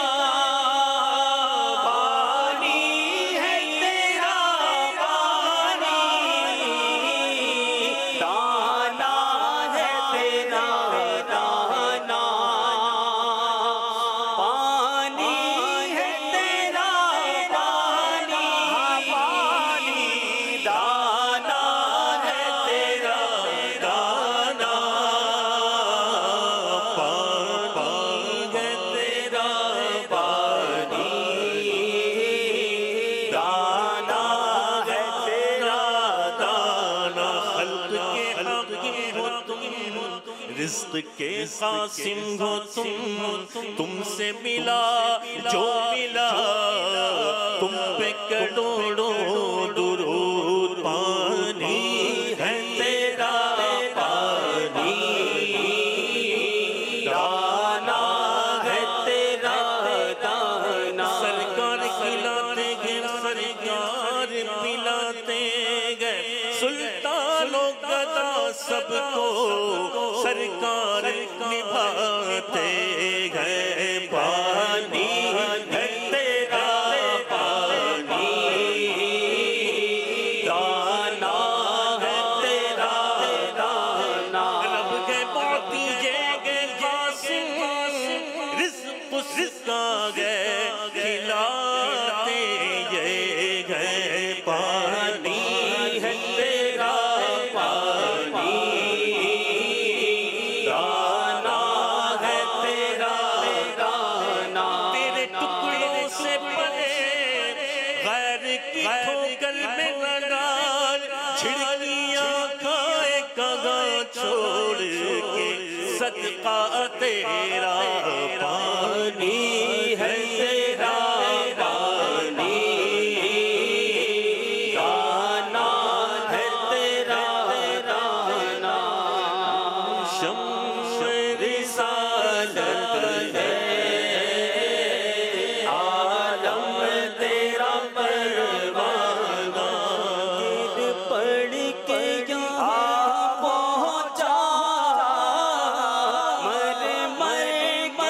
پانی ہے تیرا پانی دانا ہے تیرا دانا پانی ہے تیرا پانی پانی دانا ہے تیرا دانا پانی ہے تیرا پانی دانا ہے تیرا دانا خلق کے حق ہو تم رزق کے قاسم ہو تم سے ملا جو ملا تم پہ کروڑوں درود پانی ہے تیرا پانی دانا ہے تیرا دانا سرکار کھلاتے گئے سرکار پلاتے گئے سلطان و گدا سب کو سرکار نبھاتے گئے پانی ہے تیرا پانی دانا ہے تیرا دانا رب کے موتی گئے قاسم رزق سکا گئے کھلاتے یہ گئے پانی ہے تیرا پانی دانا ہے تیرا دانا تیرے ٹکڑوں سے پلے غیر کی ٹھوکر میں لگا چھڑکیاں کھائے کگاں چھوڑ کے صدقہ تیرا پانی ہے تیرا پانی دانا ہے تیرا دانا شمع رسالت ہے عالم تیرا پروانہ گر پڑھ کے یہاں پہنچا مر مر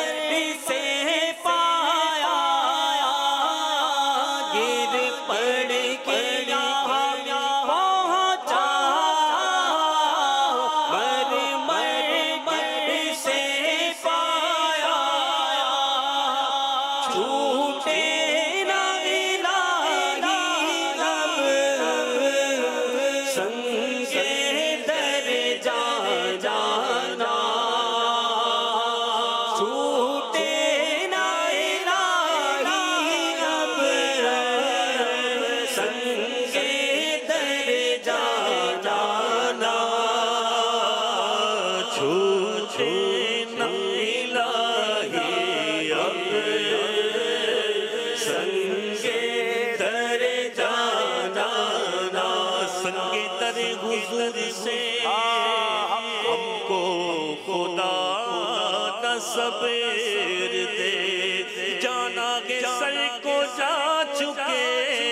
حضور سے ہم کو خدا نہ صبر دے جانا کے سر کو جا چکے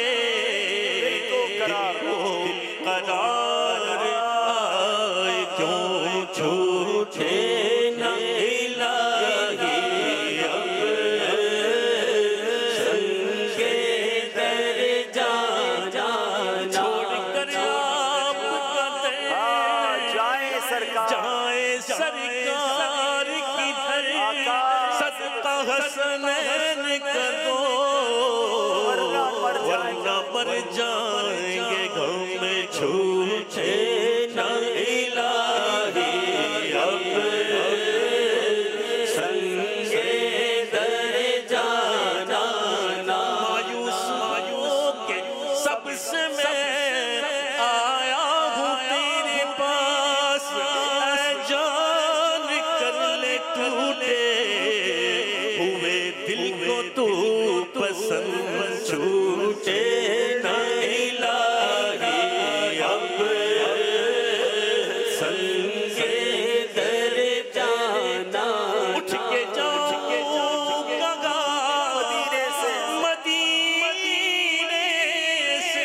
قرار آئے کیوں چھوٹے نہ الہی اب سنگے در جانا چھوڑ کر آپ کا در جائیں سرکار کی دھر صدقہ حسنین کا دو ورنہ مر جائیں گے غم میں چھوٹے نہ الہی اب سنگے در جانا مایوس کے سب سے میں آیا ہوں تیرے پاس اے جان کر لے ٹوٹے ہوئے دل کو تو پسند چھوٹے نہ الہی اب سنگے در جانا اٹھ کے جاؤں گا مدینے سے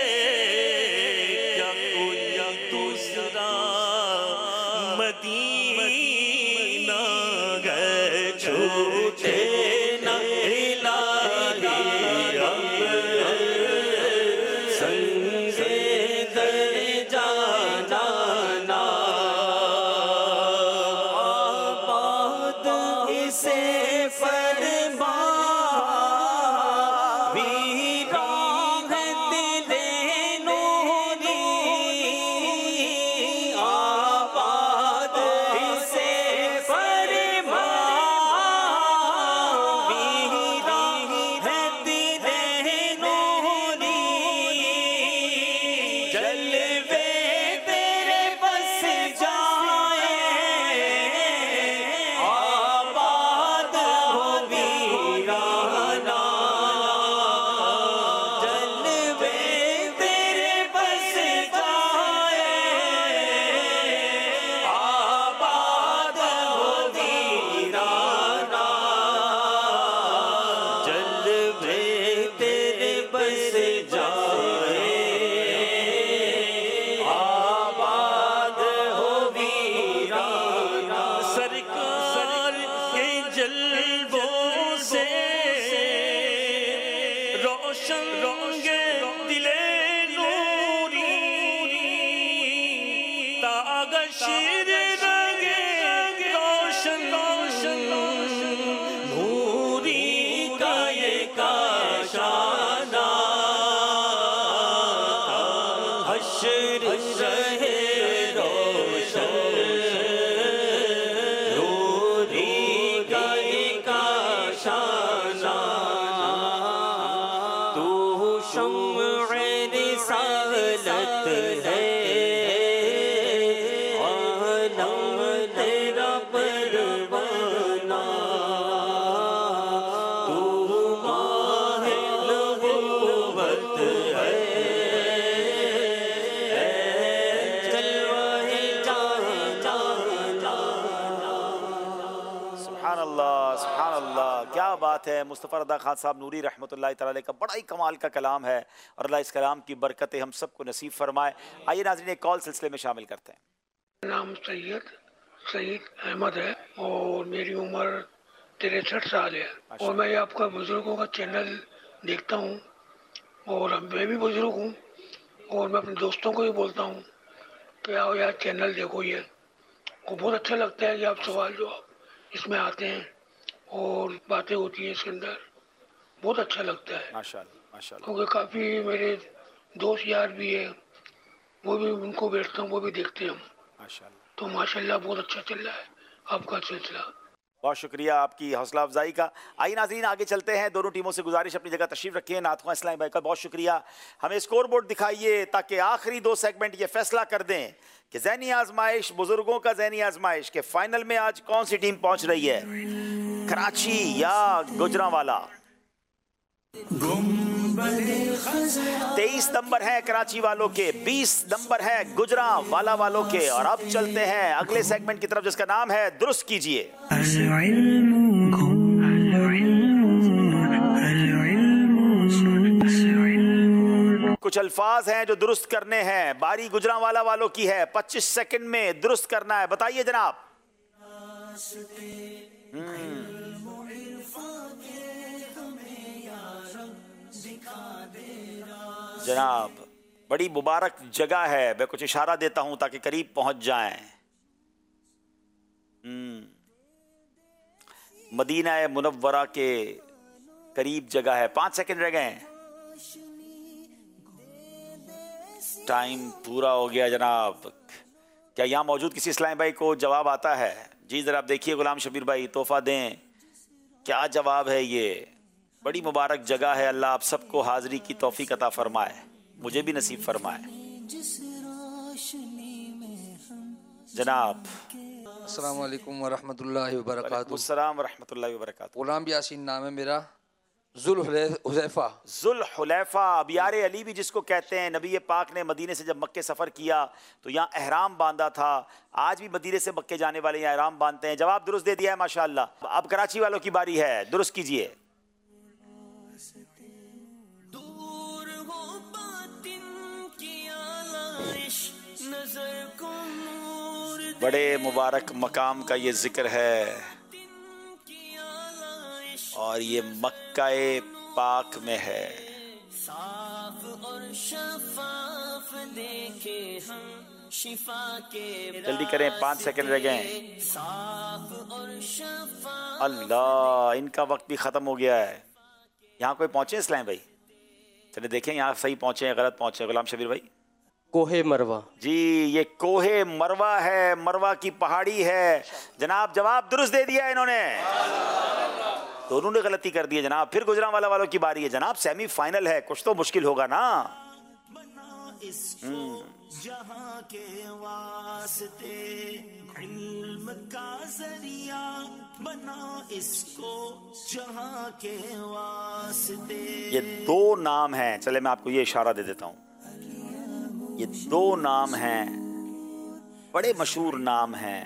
کیا کوئی دوسرا مدینہ گئے چھوٹے نہ الہی اب سنگے در جانا آباد اسے فرما ویران ہے تیرے نوری آباد اسے فرما ویران ہے تیرے نوری جلوے تیرے بس جائیں آباد ہو ویرانہ جلوے تیرے بس جائیں آباد ہو ویرانہ جلوے تیرے بس جائیں آباد ہو ویرانہ سرکار کے جلووں سے روشن دل نوری تاغشیر رنگے روشن نوری کا یہ کاشانہ حشر رہے روشن نوری کا یہ کاشانہ تو شمع رسالت ہے عالم تیرا پروانہ تو ماہ نبوت ہے جلوہ سبحان اللہ سبحان اللہ، کیا بات ہے۔ مصطفیٰ رضا خان صاحب نوری رحمۃ اللہ تعالی علیہ کا بڑا ہی کمال کا کلام ہے، اور اللہ اس کلام کی برکتیں ہم سب کو نصیب فرمائے۔ آئیے ناظرین ایک کال سلسلے میں شامل کرتے ہیں۔ میرا نام سید احمد ہے اور میری عمر 63 سال ہے، اور میں آپ کا بزرگوں کا چینل دیکھتا ہوں، اور میں بھی بزرگ ہوں، اور میں اپنے دوستوں کو بھی بولتا ہوں کہ آؤ یار چینل دیکھو، یہ کو بہت اچھا لگتا ہے کہ آپ سوال جو اس میں آتے ہیں اور باتیں ہوتی ہیں اس کے اندر، بہت اچھا لگتا ہے ماشاءاللہ کیونکہ کافی میرے دوست یار بھی ہیں، وہ بھی ان کو بیٹھتا ہوں، وہ بھی دیکھتے ہیں ہم، تو ماشاءاللہ بہت اچھا چل رہا ہے آپ کا سلسلہ۔ بہت شکریہ آپ کی حوصلہ افزائی کا۔ آئیے ناظرین آگے چلتے ہیں، دونوں ٹیموں سے گزارش اپنی جگہ تشریف رکھیں۔ نعت خواں اسلامی بھائی کا بہت شکریہ، ہمیں اسکور بورڈ دکھائیے تاکہ آخری دو سیگمنٹ یہ فیصلہ کر دیں کہ ذہنی آزمائش، بزرگوں کا ذہنی آزمائش کے فائنل میں آج کون سی ٹیم پہنچ رہی ہے، کراچی یا گجرانوالا۔ 23 नंबर है कराची वालों के, 20 नंबर है गुजरांवाला वालों के। और अब चलते हैं अगले सेगमेंट की तरफ जिसका नाम है दुरुस्त कीजिए। कुछ अल्फाज हैं जो दुरुस्त करने हैं। बारी गुजरांवाला वालों की है, 25 सेकंड में दुरुस्त करना है। बताइए जनाब। जनाब बड़ी मुबारक जगह है, मैं कुछ इशारा देता हूं ताकि करीब पहुंच जाएं। मदीना मुनव्वरा के करीब जगह है। 5 सेकंड रह गए, टाइम पूरा हो गया जनाब। क्या यहां मौजूद किसी इस्लामी भाई को जवाब आता है? जी जरा आप देखिए, गुलाम शबीर भाई तोहफा दें। क्या जवाब है ये? बड़ी मुबारक जगह है। अल्लाह आप सबको हाजिरी की तौफीक अता फरमाए, मुझे भी नसीब फरमाए जनाब। अस्सलाम वालेकुम वरहमतुल्लाहि वबरकातुहू। अस्सलाम वरहमतुल्लाहि वबरकातुहू। गुलाम यासीन नाम है मेरा। जुल्हुलैफा। जुल्हुलैफा अबियारे अली भी जिसको कहते हैं। नबी पाक ने मदीने से जब मक्के सफ़र किया तो यहाँ एहराम बांधा था। आज भी मदीने से मक्के जाने वाले यहाँ एहराम बांधते हैं। जवाब दुरुस्त दे दिया है माशाअल्लाह। अब कराची वालों की बारी है, दुरुस्त कीजिए। बड़े मुबारक मकाम का ये जिक्र है और ये मक्का पाक में है। जल्दी करें, 5 सेकंड रह गए। अल्लाह, इनका वक्त भी ख़त्म हो गया है। यहाँ कोई पहुँचे इस्लाम भाई? चलिए देखें यहाँ सही पहुँचे या गलत पहुँचे। गुलाम शबीर भाई। कोहे मरवा। जी ये कोहे मरवा है, मरवा की पहाड़ी है जनाब। जवाब दुरुस्त दे दिया इन्होंने, दोनों ने गलती कर दी है जनाब। फिर गुजरांवाला वालों की बारी है जनाब। सेमीफाइनल है, कुछ तो मुश्किल होगा ना। जहां के वास्ते इल्म का जरिया बना इसको जहां के वास्ते। ये 2 नाम हैं, चले मैं आपको ये इशारा दे देता हूं। ये 2 नाम हैं, बड़े मशहूर नाम हैं।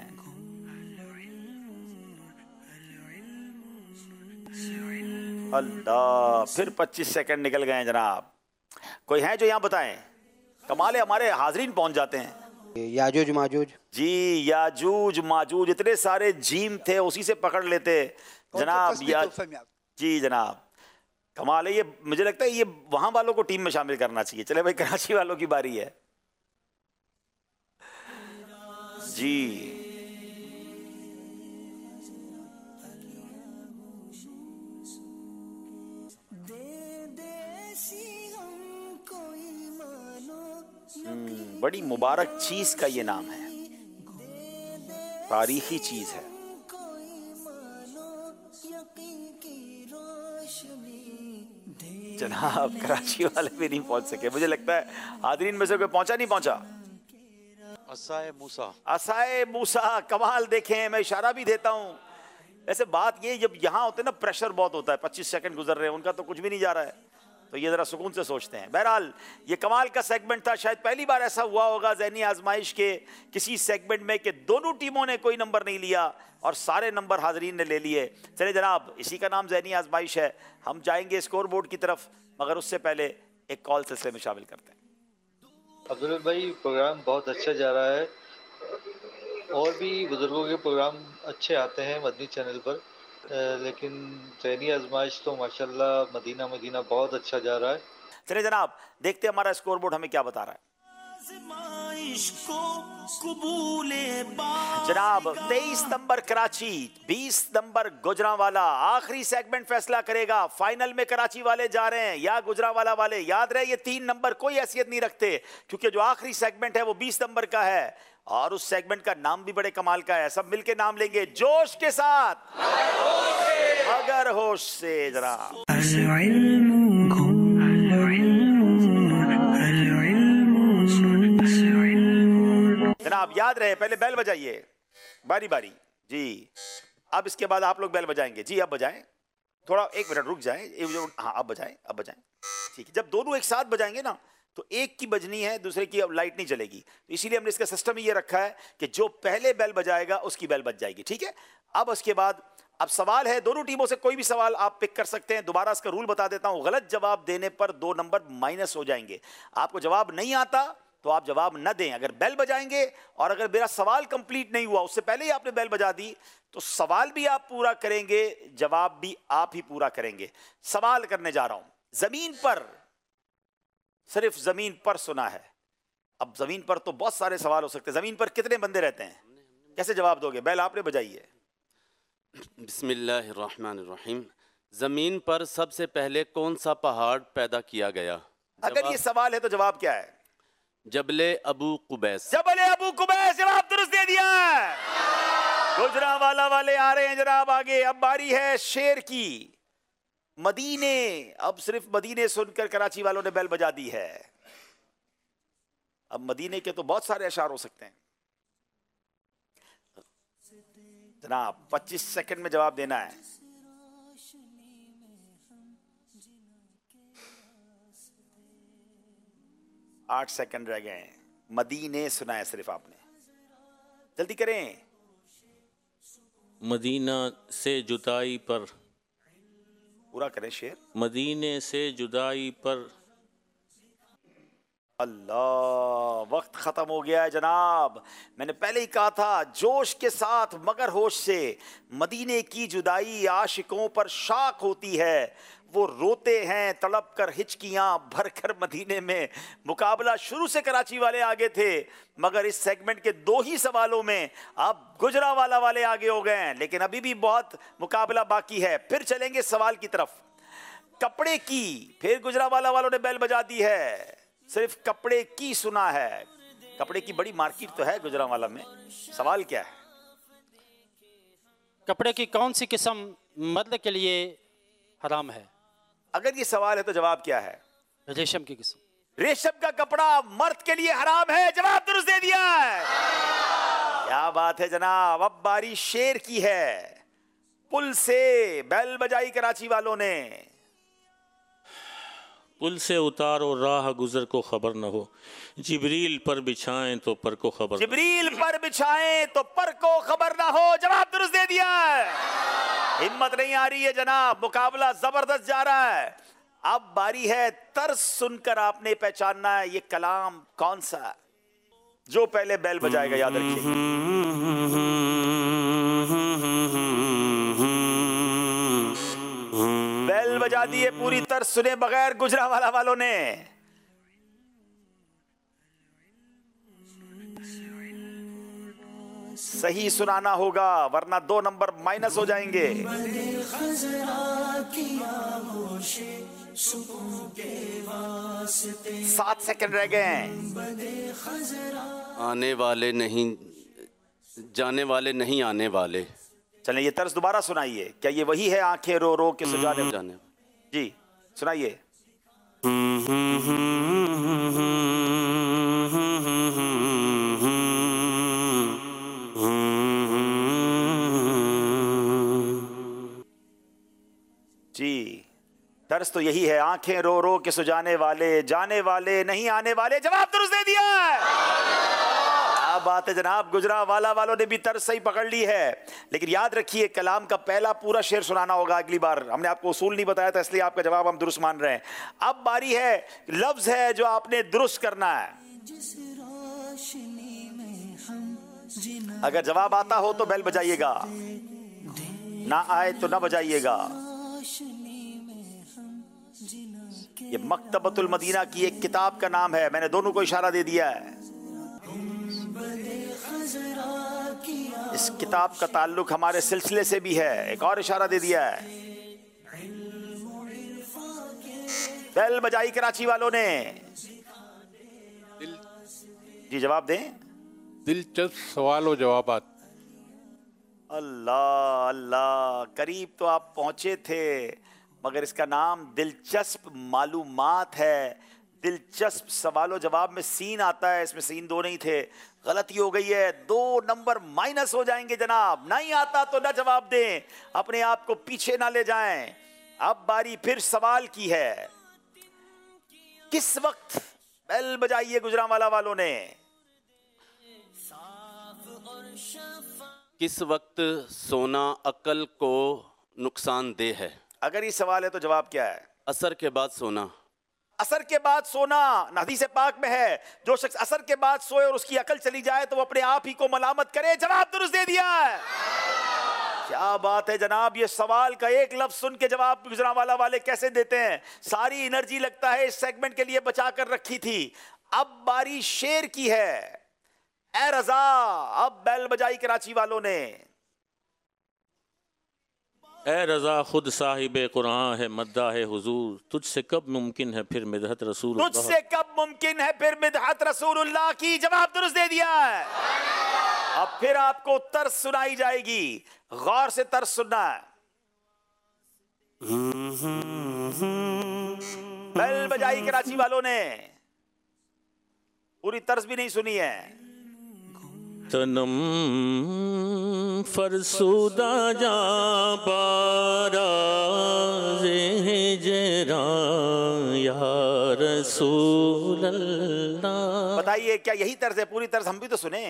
अल्लाह, फिर 25 सेकंड निकल गए जनाब। कोई है जो यहाँ बताएं? कमाल है, हमारे हाजरीन पहुंच जाते हैं। याजूज माजूज। जी याजूज माजूज, इतने सारे जीम थे उसी से पकड़ लेते जनाब। जी जनाब कमाल है। ये मुझे लगता है ये वहां वालों को टीम में शामिल करना चाहिए। चले भाई कराची वालों की बारी है। जी बड़ी मुबारक चीज का ये नाम है, तारीखी चीज है। जनाब कराची वाले भी नहीं पहुंच सके। मुझे लगता है हाजरीन में से कोई पहुंचा नहीं पहुंचा। असाए मूसा। असाए मूसा, कमाल। देखें मैं इशारा भी देता हूं। ऐसे बात ये, जब यहाँ होते ना प्रेशर बहुत होता है। 25 सेकंड गुजर रहे हैं, उनका तो कुछ भी नहीं जा रहा है, तो ये जरा सुकून से सोचते हैं। बहरहाल ये कमाल का सेगमेंट था। शायद पहली बार ऐसा हुआ होगा ज़हनी आजमाइश के किसी सेगमेंट में कि दोनों टीमों ने कोई नंबर नहीं लिया और सारे नंबर हाजरीन ने ले लिए। चले जनाब, इसी का नाम ज़हनी आजमाइश है। हम जाएंगे स्कोर बोर्ड की तरफ, मगर उससे पहले एक कॉल सिलसिले में शामिल करते हैं। अब्दुल भाई, प्रोग्राम बहुत अच्छा जा रहा है और भी बुजुर्गों के प्रोग्राम अच्छे आते हैं मदनी चैनल पर, लेकिन ज़हनी आजमाइश तो माशाल्लाह मदीना मदीना बहुत अच्छा जा रहा है। चलिए जनाब देखते हैं हमारा स्कोर बोर्ड हमें क्या बता रहा है। जनाब 23 नंबर कराची, 20 नंबर गुजरांवाला। आखिरी सेगमेंट फैसला करेगा, फाइनल में कराची वाले जा रहे हैं या गुजरांवाला वाले। याद रहे ये 3 नंबर कोई हैसियत नहीं रखते, क्योंकि जो आखिरी सेगमेंट है वो 20 नंबर का है और उस सेगमेंट का नाम भी बड़े कमाल का है। सब मिलके नाम लेंगे जोश के साथ, अगर होश से। जनाब जनाब याद रहे, पहले बेल बजाइए बारी बारी। जी अब इसके बाद आप लोग बेल बजाएंगे। जी अब बजाएं। थोड़ा एक मिनट रुक जाएं, हाँ अब बजाएं, ठीक है। जब दोनों एक साथ बजाएंगे ना तो एक की बजनी है, दूसरे की अब लाइट नहीं चलेगी, तो इसीलिए हमने इसका सिस्टम ये रखा है कि जो पहले बेल बजाएगा उसकी बेल बज जाएगी, ठीक है। अब उसके बाद अब सवाल है, दोनों टीमों से कोई भी सवाल आप पिक कर सकते हैं। दोबारा इसका रूल बता देता हूं, गलत जवाब देने पर 2 नंबर माइनस हो जाएंगे। आपको जवाब नहीं आता तो आप जवाब न दें। अगर बेल बजाएंगे और अगर मेरा सवाल कंप्लीट नहीं हुआ, उससे पहले ही आपने बेल बजा दी, तो सवाल भी आप पूरा करेंगे, जवाब भी आप ही पूरा करेंगे। सवाल करने जा रहा हूं, जमीन पर, सिर्फ जमीन पर सुना है। अब जमीन पर तो बहुत सारे सवाल हो सकते हैं। जमीन पर कितने बंदे रहते हैं, कैसे जवाब दोगे? बेल आपने बजाई है। बिस्मिल्लाहिर्रहमानिर्रहीम। ज़मीन पर सबसे पहले कौन सा पहाड़ पैदा किया गया? अगर ये सवाल है तो जवाब क्या है? जबले अबू कुबैस। जबले अबू कुबैस, जवाब दुरुस्त दे दिया। गुजरांवाला वाले आ रहे हैं जनाब आगे। अब बारी है शेर की। मदीने, अब सिर्फ मदीने सुनकर कराची वालों ने बेल बजा दी है। अब मदीने के तो बहुत सारे अशार हो सकते हैं जनाब। 25 सेकंड में जवाब देना है। 8 सेकंड रह गए हैं। मदीने सुना है सिर्फ आपने, जल्दी करें। मदीना से जुदाई पर, पूरा करें शेर। मदीने से जुदाई पर। अल्लाह, वक्त खत्म हो गया है जनाब। मैंने पहले ही कहा था, जोश के साथ मगर होश से। मदीने की जुदाई आशिकों पर शाख होती है, वो रोते हैं तड़प कर हिचकियां भरकर मदीने में। मुकाबला शुरू से कराची वाले आगे थे, मगर इस सेगमेंट के 2 ही सवालों में अब गुजरांवाला वाले आगे हो गए हैं, लेकिन अभी भी बहुत मुकाबला बाकी है। फिर चलेंगे सवाल की तरफ। कपड़े की, फिर गुजरांवाला वालों ने बेल बजा दी है। सिर्फ कपड़े की सुना है। कपड़े की बड़ी मार्केट तो है गुजरांवाला में। सवाल क्या है? कपड़े की कौन सी किस्म मर्द के लिए हराम है? अगर ये सवाल है तो जवाब क्या है? रेशम की किस्म। रेशम का कपड़ा मर्द के लिए हराम है, जवाब दुरुस्त दे दिया है। क्या बात है जनाब। अब बारी शेर की है। पुल से बेल बजाई कराची वालों ने। पुल से उतारो राह गुजर को खबर न हो, जिब्रील पर बिछाएं तो पर को खबर, जिब्रील पर बिछाएं तो पर को खबर ना हो, जवाब दुरुस्त दे दिया है। हिम्मत नहीं आ रही है जनाब, मुकाबला जबरदस्त जा रहा है। अब बारी है तर्ज सुनकर आपने पहचानना है ये कलाम कौन सा है। जो पहले बेल बजाएगा याद रखिए। बेल बजा दी है, पूरी तर्ज सुने बगैर गुजरांवाला वालों ने। सही सुनाना होगा वरना 2 नंबर माइनस हो जाएंगे। 7 सेकंड रह गए हैं। आने वाले नहीं, जाने वाले नहीं आने वाले। चलें ये तर्ज दोबारा सुनाइए। क्या ये वही है आंखें रो रो के सुजाने? जी सुनाइए। जी तर्ज तो यही है, आंखें रो रो के सुजाने वाले, जाने वाले नहीं आने वाले, जवाब दुरुस्त दे दिया है। क्या बात है जनाब, गुजरांवाला वालों ने भी तर्ज सही पकड़ ली है। लेकिन याद रखिए कलाम का पहला पूरा शेर सुनाना होगा अगली बार। हमने आपको उसूल नहीं बताया था इसलिए आपका जवाब हम दुरुस्त मान रहे हैं। अब बारी है, लफ्ज है जो आपने दुरुस्त करना है। अगर जवाब आता हो तो बेल बजाइएगा, ना आए तो ना बजाइएगा। ये मकतबतुल मदीना की एक किताब का नाम है, मैंने दोनों को इशारा दे दिया है। इस किताब का ताल्लुक हमारे सिलसिले से भी है, एक और इशारा दे दिया है। बेल बजाई कराची वालों ने। जी जवाब दें। दिलचस्प सवाल और जवाबात। अल्लाह अल्लाह, करीब तो आप पहुंचे थे, मगर इसका नाम दिलचस्प मालूमात है। दिलचस्प सवालों जवाब में सीन आता है, इसमें सीन 2 नहीं थे, गलती हो गई है। 2 नंबर माइनस हो जाएंगे जनाब। नहीं आता तो ना जवाब दें, अपने आप को पीछे ना ले जाएं। اب باری پھر سوال کی ہے. کس وقت بیل بجائیے گجرانوالا والوں نے؟ کس وقت سونا عقل کو نقصان دہ ہے؟ اگر یہ سوال ہے تو جواب کیا ہے؟ عصر کے بعد سونا. عصر کے بعد سونا. حدیث پاک میں ہے جو شخص عصر کے بعد سوئے اور اس کی عقل چلی جائے تو وہ اپنے آپ ہی کو ملامت کرے. جواب درست دے دیا ہے. کیا بات ہے جناب. یہ سوال کا ایک لفظ سن کے جواب گجرانوالا والے کیسے دیتے ہیں. ساری انرجی لگتا ہے اس سیگمنٹ کے لیے بچا کر رکھی تھی. اب باری شیر کی ہے. اے رضا اب بیل بجائی کراچی والوں نے. اے رضا خود صاحب قرآن ہے مداح ہے حضور، تجھ سے کب ممکن ہے پھر مدحت رسول اللہ. تجھ سے کب ممکن ہے پھر مدحت رسول اللہ کی. جواب درست دے دیا ہے. اب پھر آپ کو طرز سنائی جائے گی. غور سے طرز سننا ہے. بیل بجائی کراچی والوں نے. پوری طرز بھی نہیں سنی ہے. تنم فرسودہ جا باراز ہجران یا رسول اللہ. بتائیے کیا یہی طرز ہے؟ پوری طرز ہم بھی تو سنیں.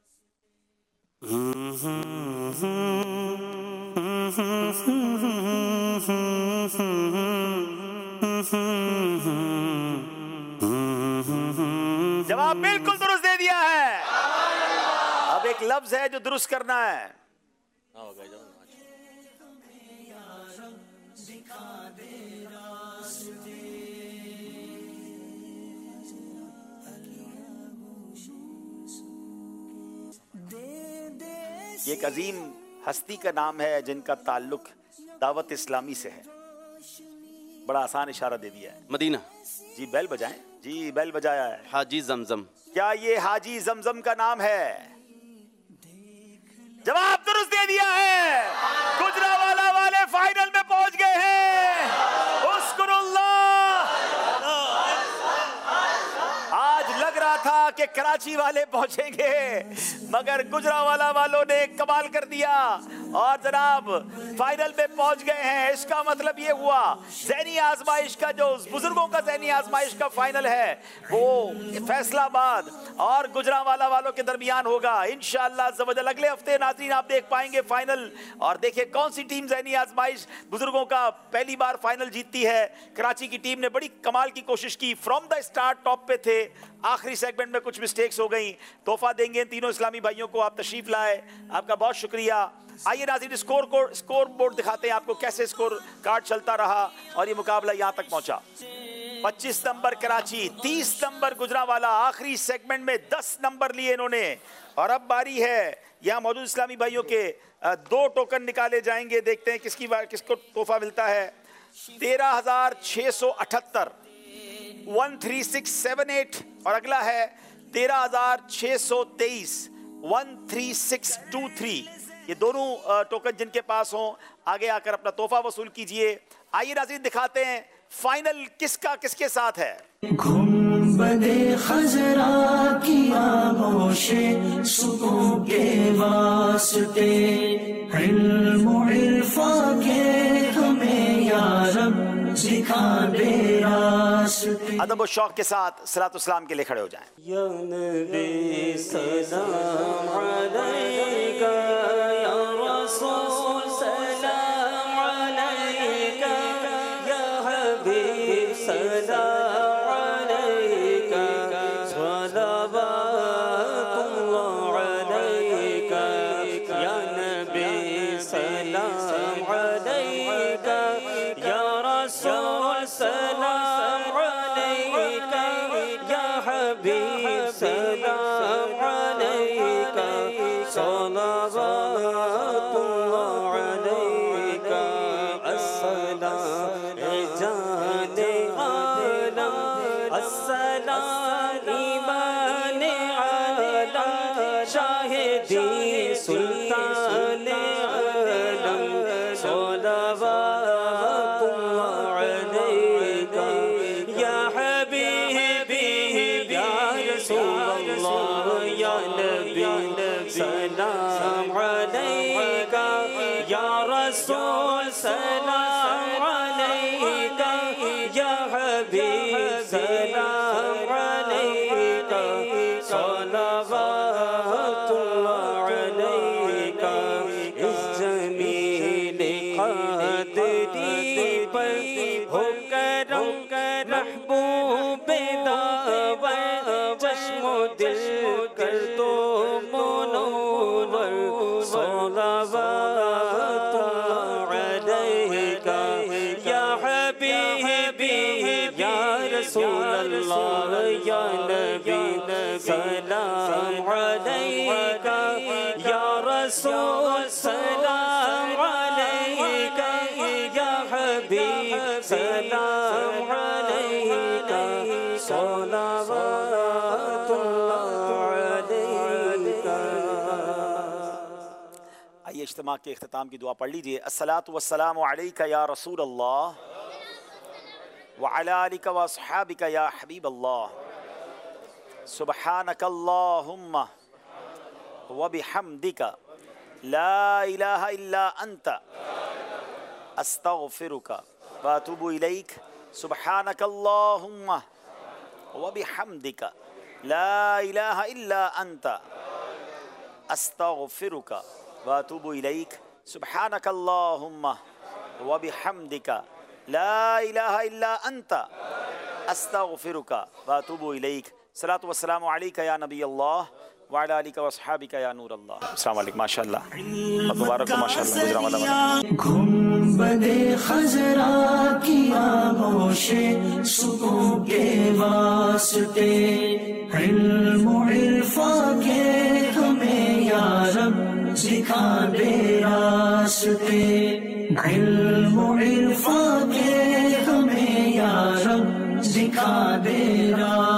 جواب بالکل درست دے دیا ہے. اب ایک لفظ ہے جو درست کرنا ہے. یہ ایک عظیم ہستی کا نام ہے جن کا تعلق دعوت اسلامی سے ہے. بڑا آسان اشارہ دے دیا ہے. مدینہ. جی بیل بجائیں. جی بیل بجایا ہے. حاجی زمزم. کیا یہ حاجی زمزم کا نام ہے؟ جواب درست دے دیا ہے. گجرانوالا والے فائنل میں پہنچ گئے ہیں. اذکر اللہ. آج لگ رہا تھا کہ کراچی والے پہنچیں گے مگر گجرانوالا والوں نے کمال کر دیا اور جناب فائنل میں پہنچ گئے ہیں. اس کا مطلب یہ ہوا ذہنی آزمائش کا جو بزرگوں کا ذہنی آزمائش کا فائنل ہے وہ فیصلہ آباد اور گجرانوالا والوں کے درمیان ہوگا انشاءاللہ عز و جل. اگلے ہفتے ناظرین آپ دیکھ پائیں گے فائنل اور دیکھیں کون سی ٹیم ذہنی آزمائش بزرگوں کا پہلی بار فائنل جیتتی ہے. کراچی کی ٹیم نے بڑی کمال کی کوشش کی. فرام دا اسٹارٹ ٹاپ پہ تھے. آخری سیگمنٹ میں کچھ مسٹیکس ہو گئیں. تحفہ دیں گے تینوں اسلامی بھائیوں کو. آپ تشریف لائے. آپ کا بہت شکریہ. آئیے ناظرین اسکور بورڈ دکھاتے ہیں آپ کو کیسے اسکور کارڈ چلتا رہا اور یہ مقابلہ یہاں تک پہنچا. 25 نمبر کراچی، 30 نمبر گجرانوالا. آخری سیگمنٹ میں 10 نمبر لیے انہوں نے. اور اب باری ہے یہاں موجود اسلامی بھائیوں کے 2 ٹوکن نکالے جائیں گے. دیکھتے ہیں کس کو تحفہ ملتا ہے. 13,678 13678 اور اگلا ہے 13,623 13623. یہ دونوں ٹوکن جن کے پاس ہوں آگے آ کر اپنا تحفہ وصول کیجئے. آئیے ناظرین دکھاتے ہیں فائنل کس کے ساتھ ہے. گنبد خضرا کی آغوش سکون کے واسطے علم و عرفان کے ہمیں یا رب دکھا دے راستے. ادب و شوق کے ساتھ صلاۃ والسلام کے لیے کھڑے ہو جائیں. یا نبی سلام علیکہ یا رسول سلام علیکہ یا حبیب سلام علیکہ صلوات اللہ علیکہ یا نبی سلام علیکہ یا رسول سلام علیکہ یا حبیب سلام علیکہ صلوات اللہ علیکہ. السلام جان عالم السلام ایمان عالم شاہدی سلطان عالم صلوات اللہ علیکہ یا حبیبی یا رسول اللہ یا نبی سلام علیکہ یا رسول سلام علیکہ چشم و دل کر دو منور صلوات اللہ علیک یا حبیبی یا رسول اللہ یا نبی سلام علیک یا رسول سلام علیک یا حبیب سلام علیک صلوات اللہ علیک. آئیے اجتماع کے اختتام کی دعا پڑھ لیجئے. الصلاۃ والسلام علیک یا رسول اللہ وعلی آلک واصحابک یا حبیب اللہ. سبحانک اللہم وبحمدک لا الہ الا انت استغفرک واتوب الیک. سبحانک اللہم وبحمدک لا الہ الا انت استغفرک واتوب الیک. سبحانک اللہم وبحمدک لا الہ الا انت استغفرک واتوب الیک. صلاۃ والسلام علیک یا نبی اللہ وعلی آلک واصحابک یا نور اللہ. السلام علیکم. ماشاءاللہ مبارک ہو ماشاءاللہ. گزرا والا گنبد خضرا کی آغوش سکوں کے واسطے علم و عرفاں کے ہمیں یا رب دکھا دے راستے. علم و عرفاں کے ہمیں یا رب دکھا دے راستے.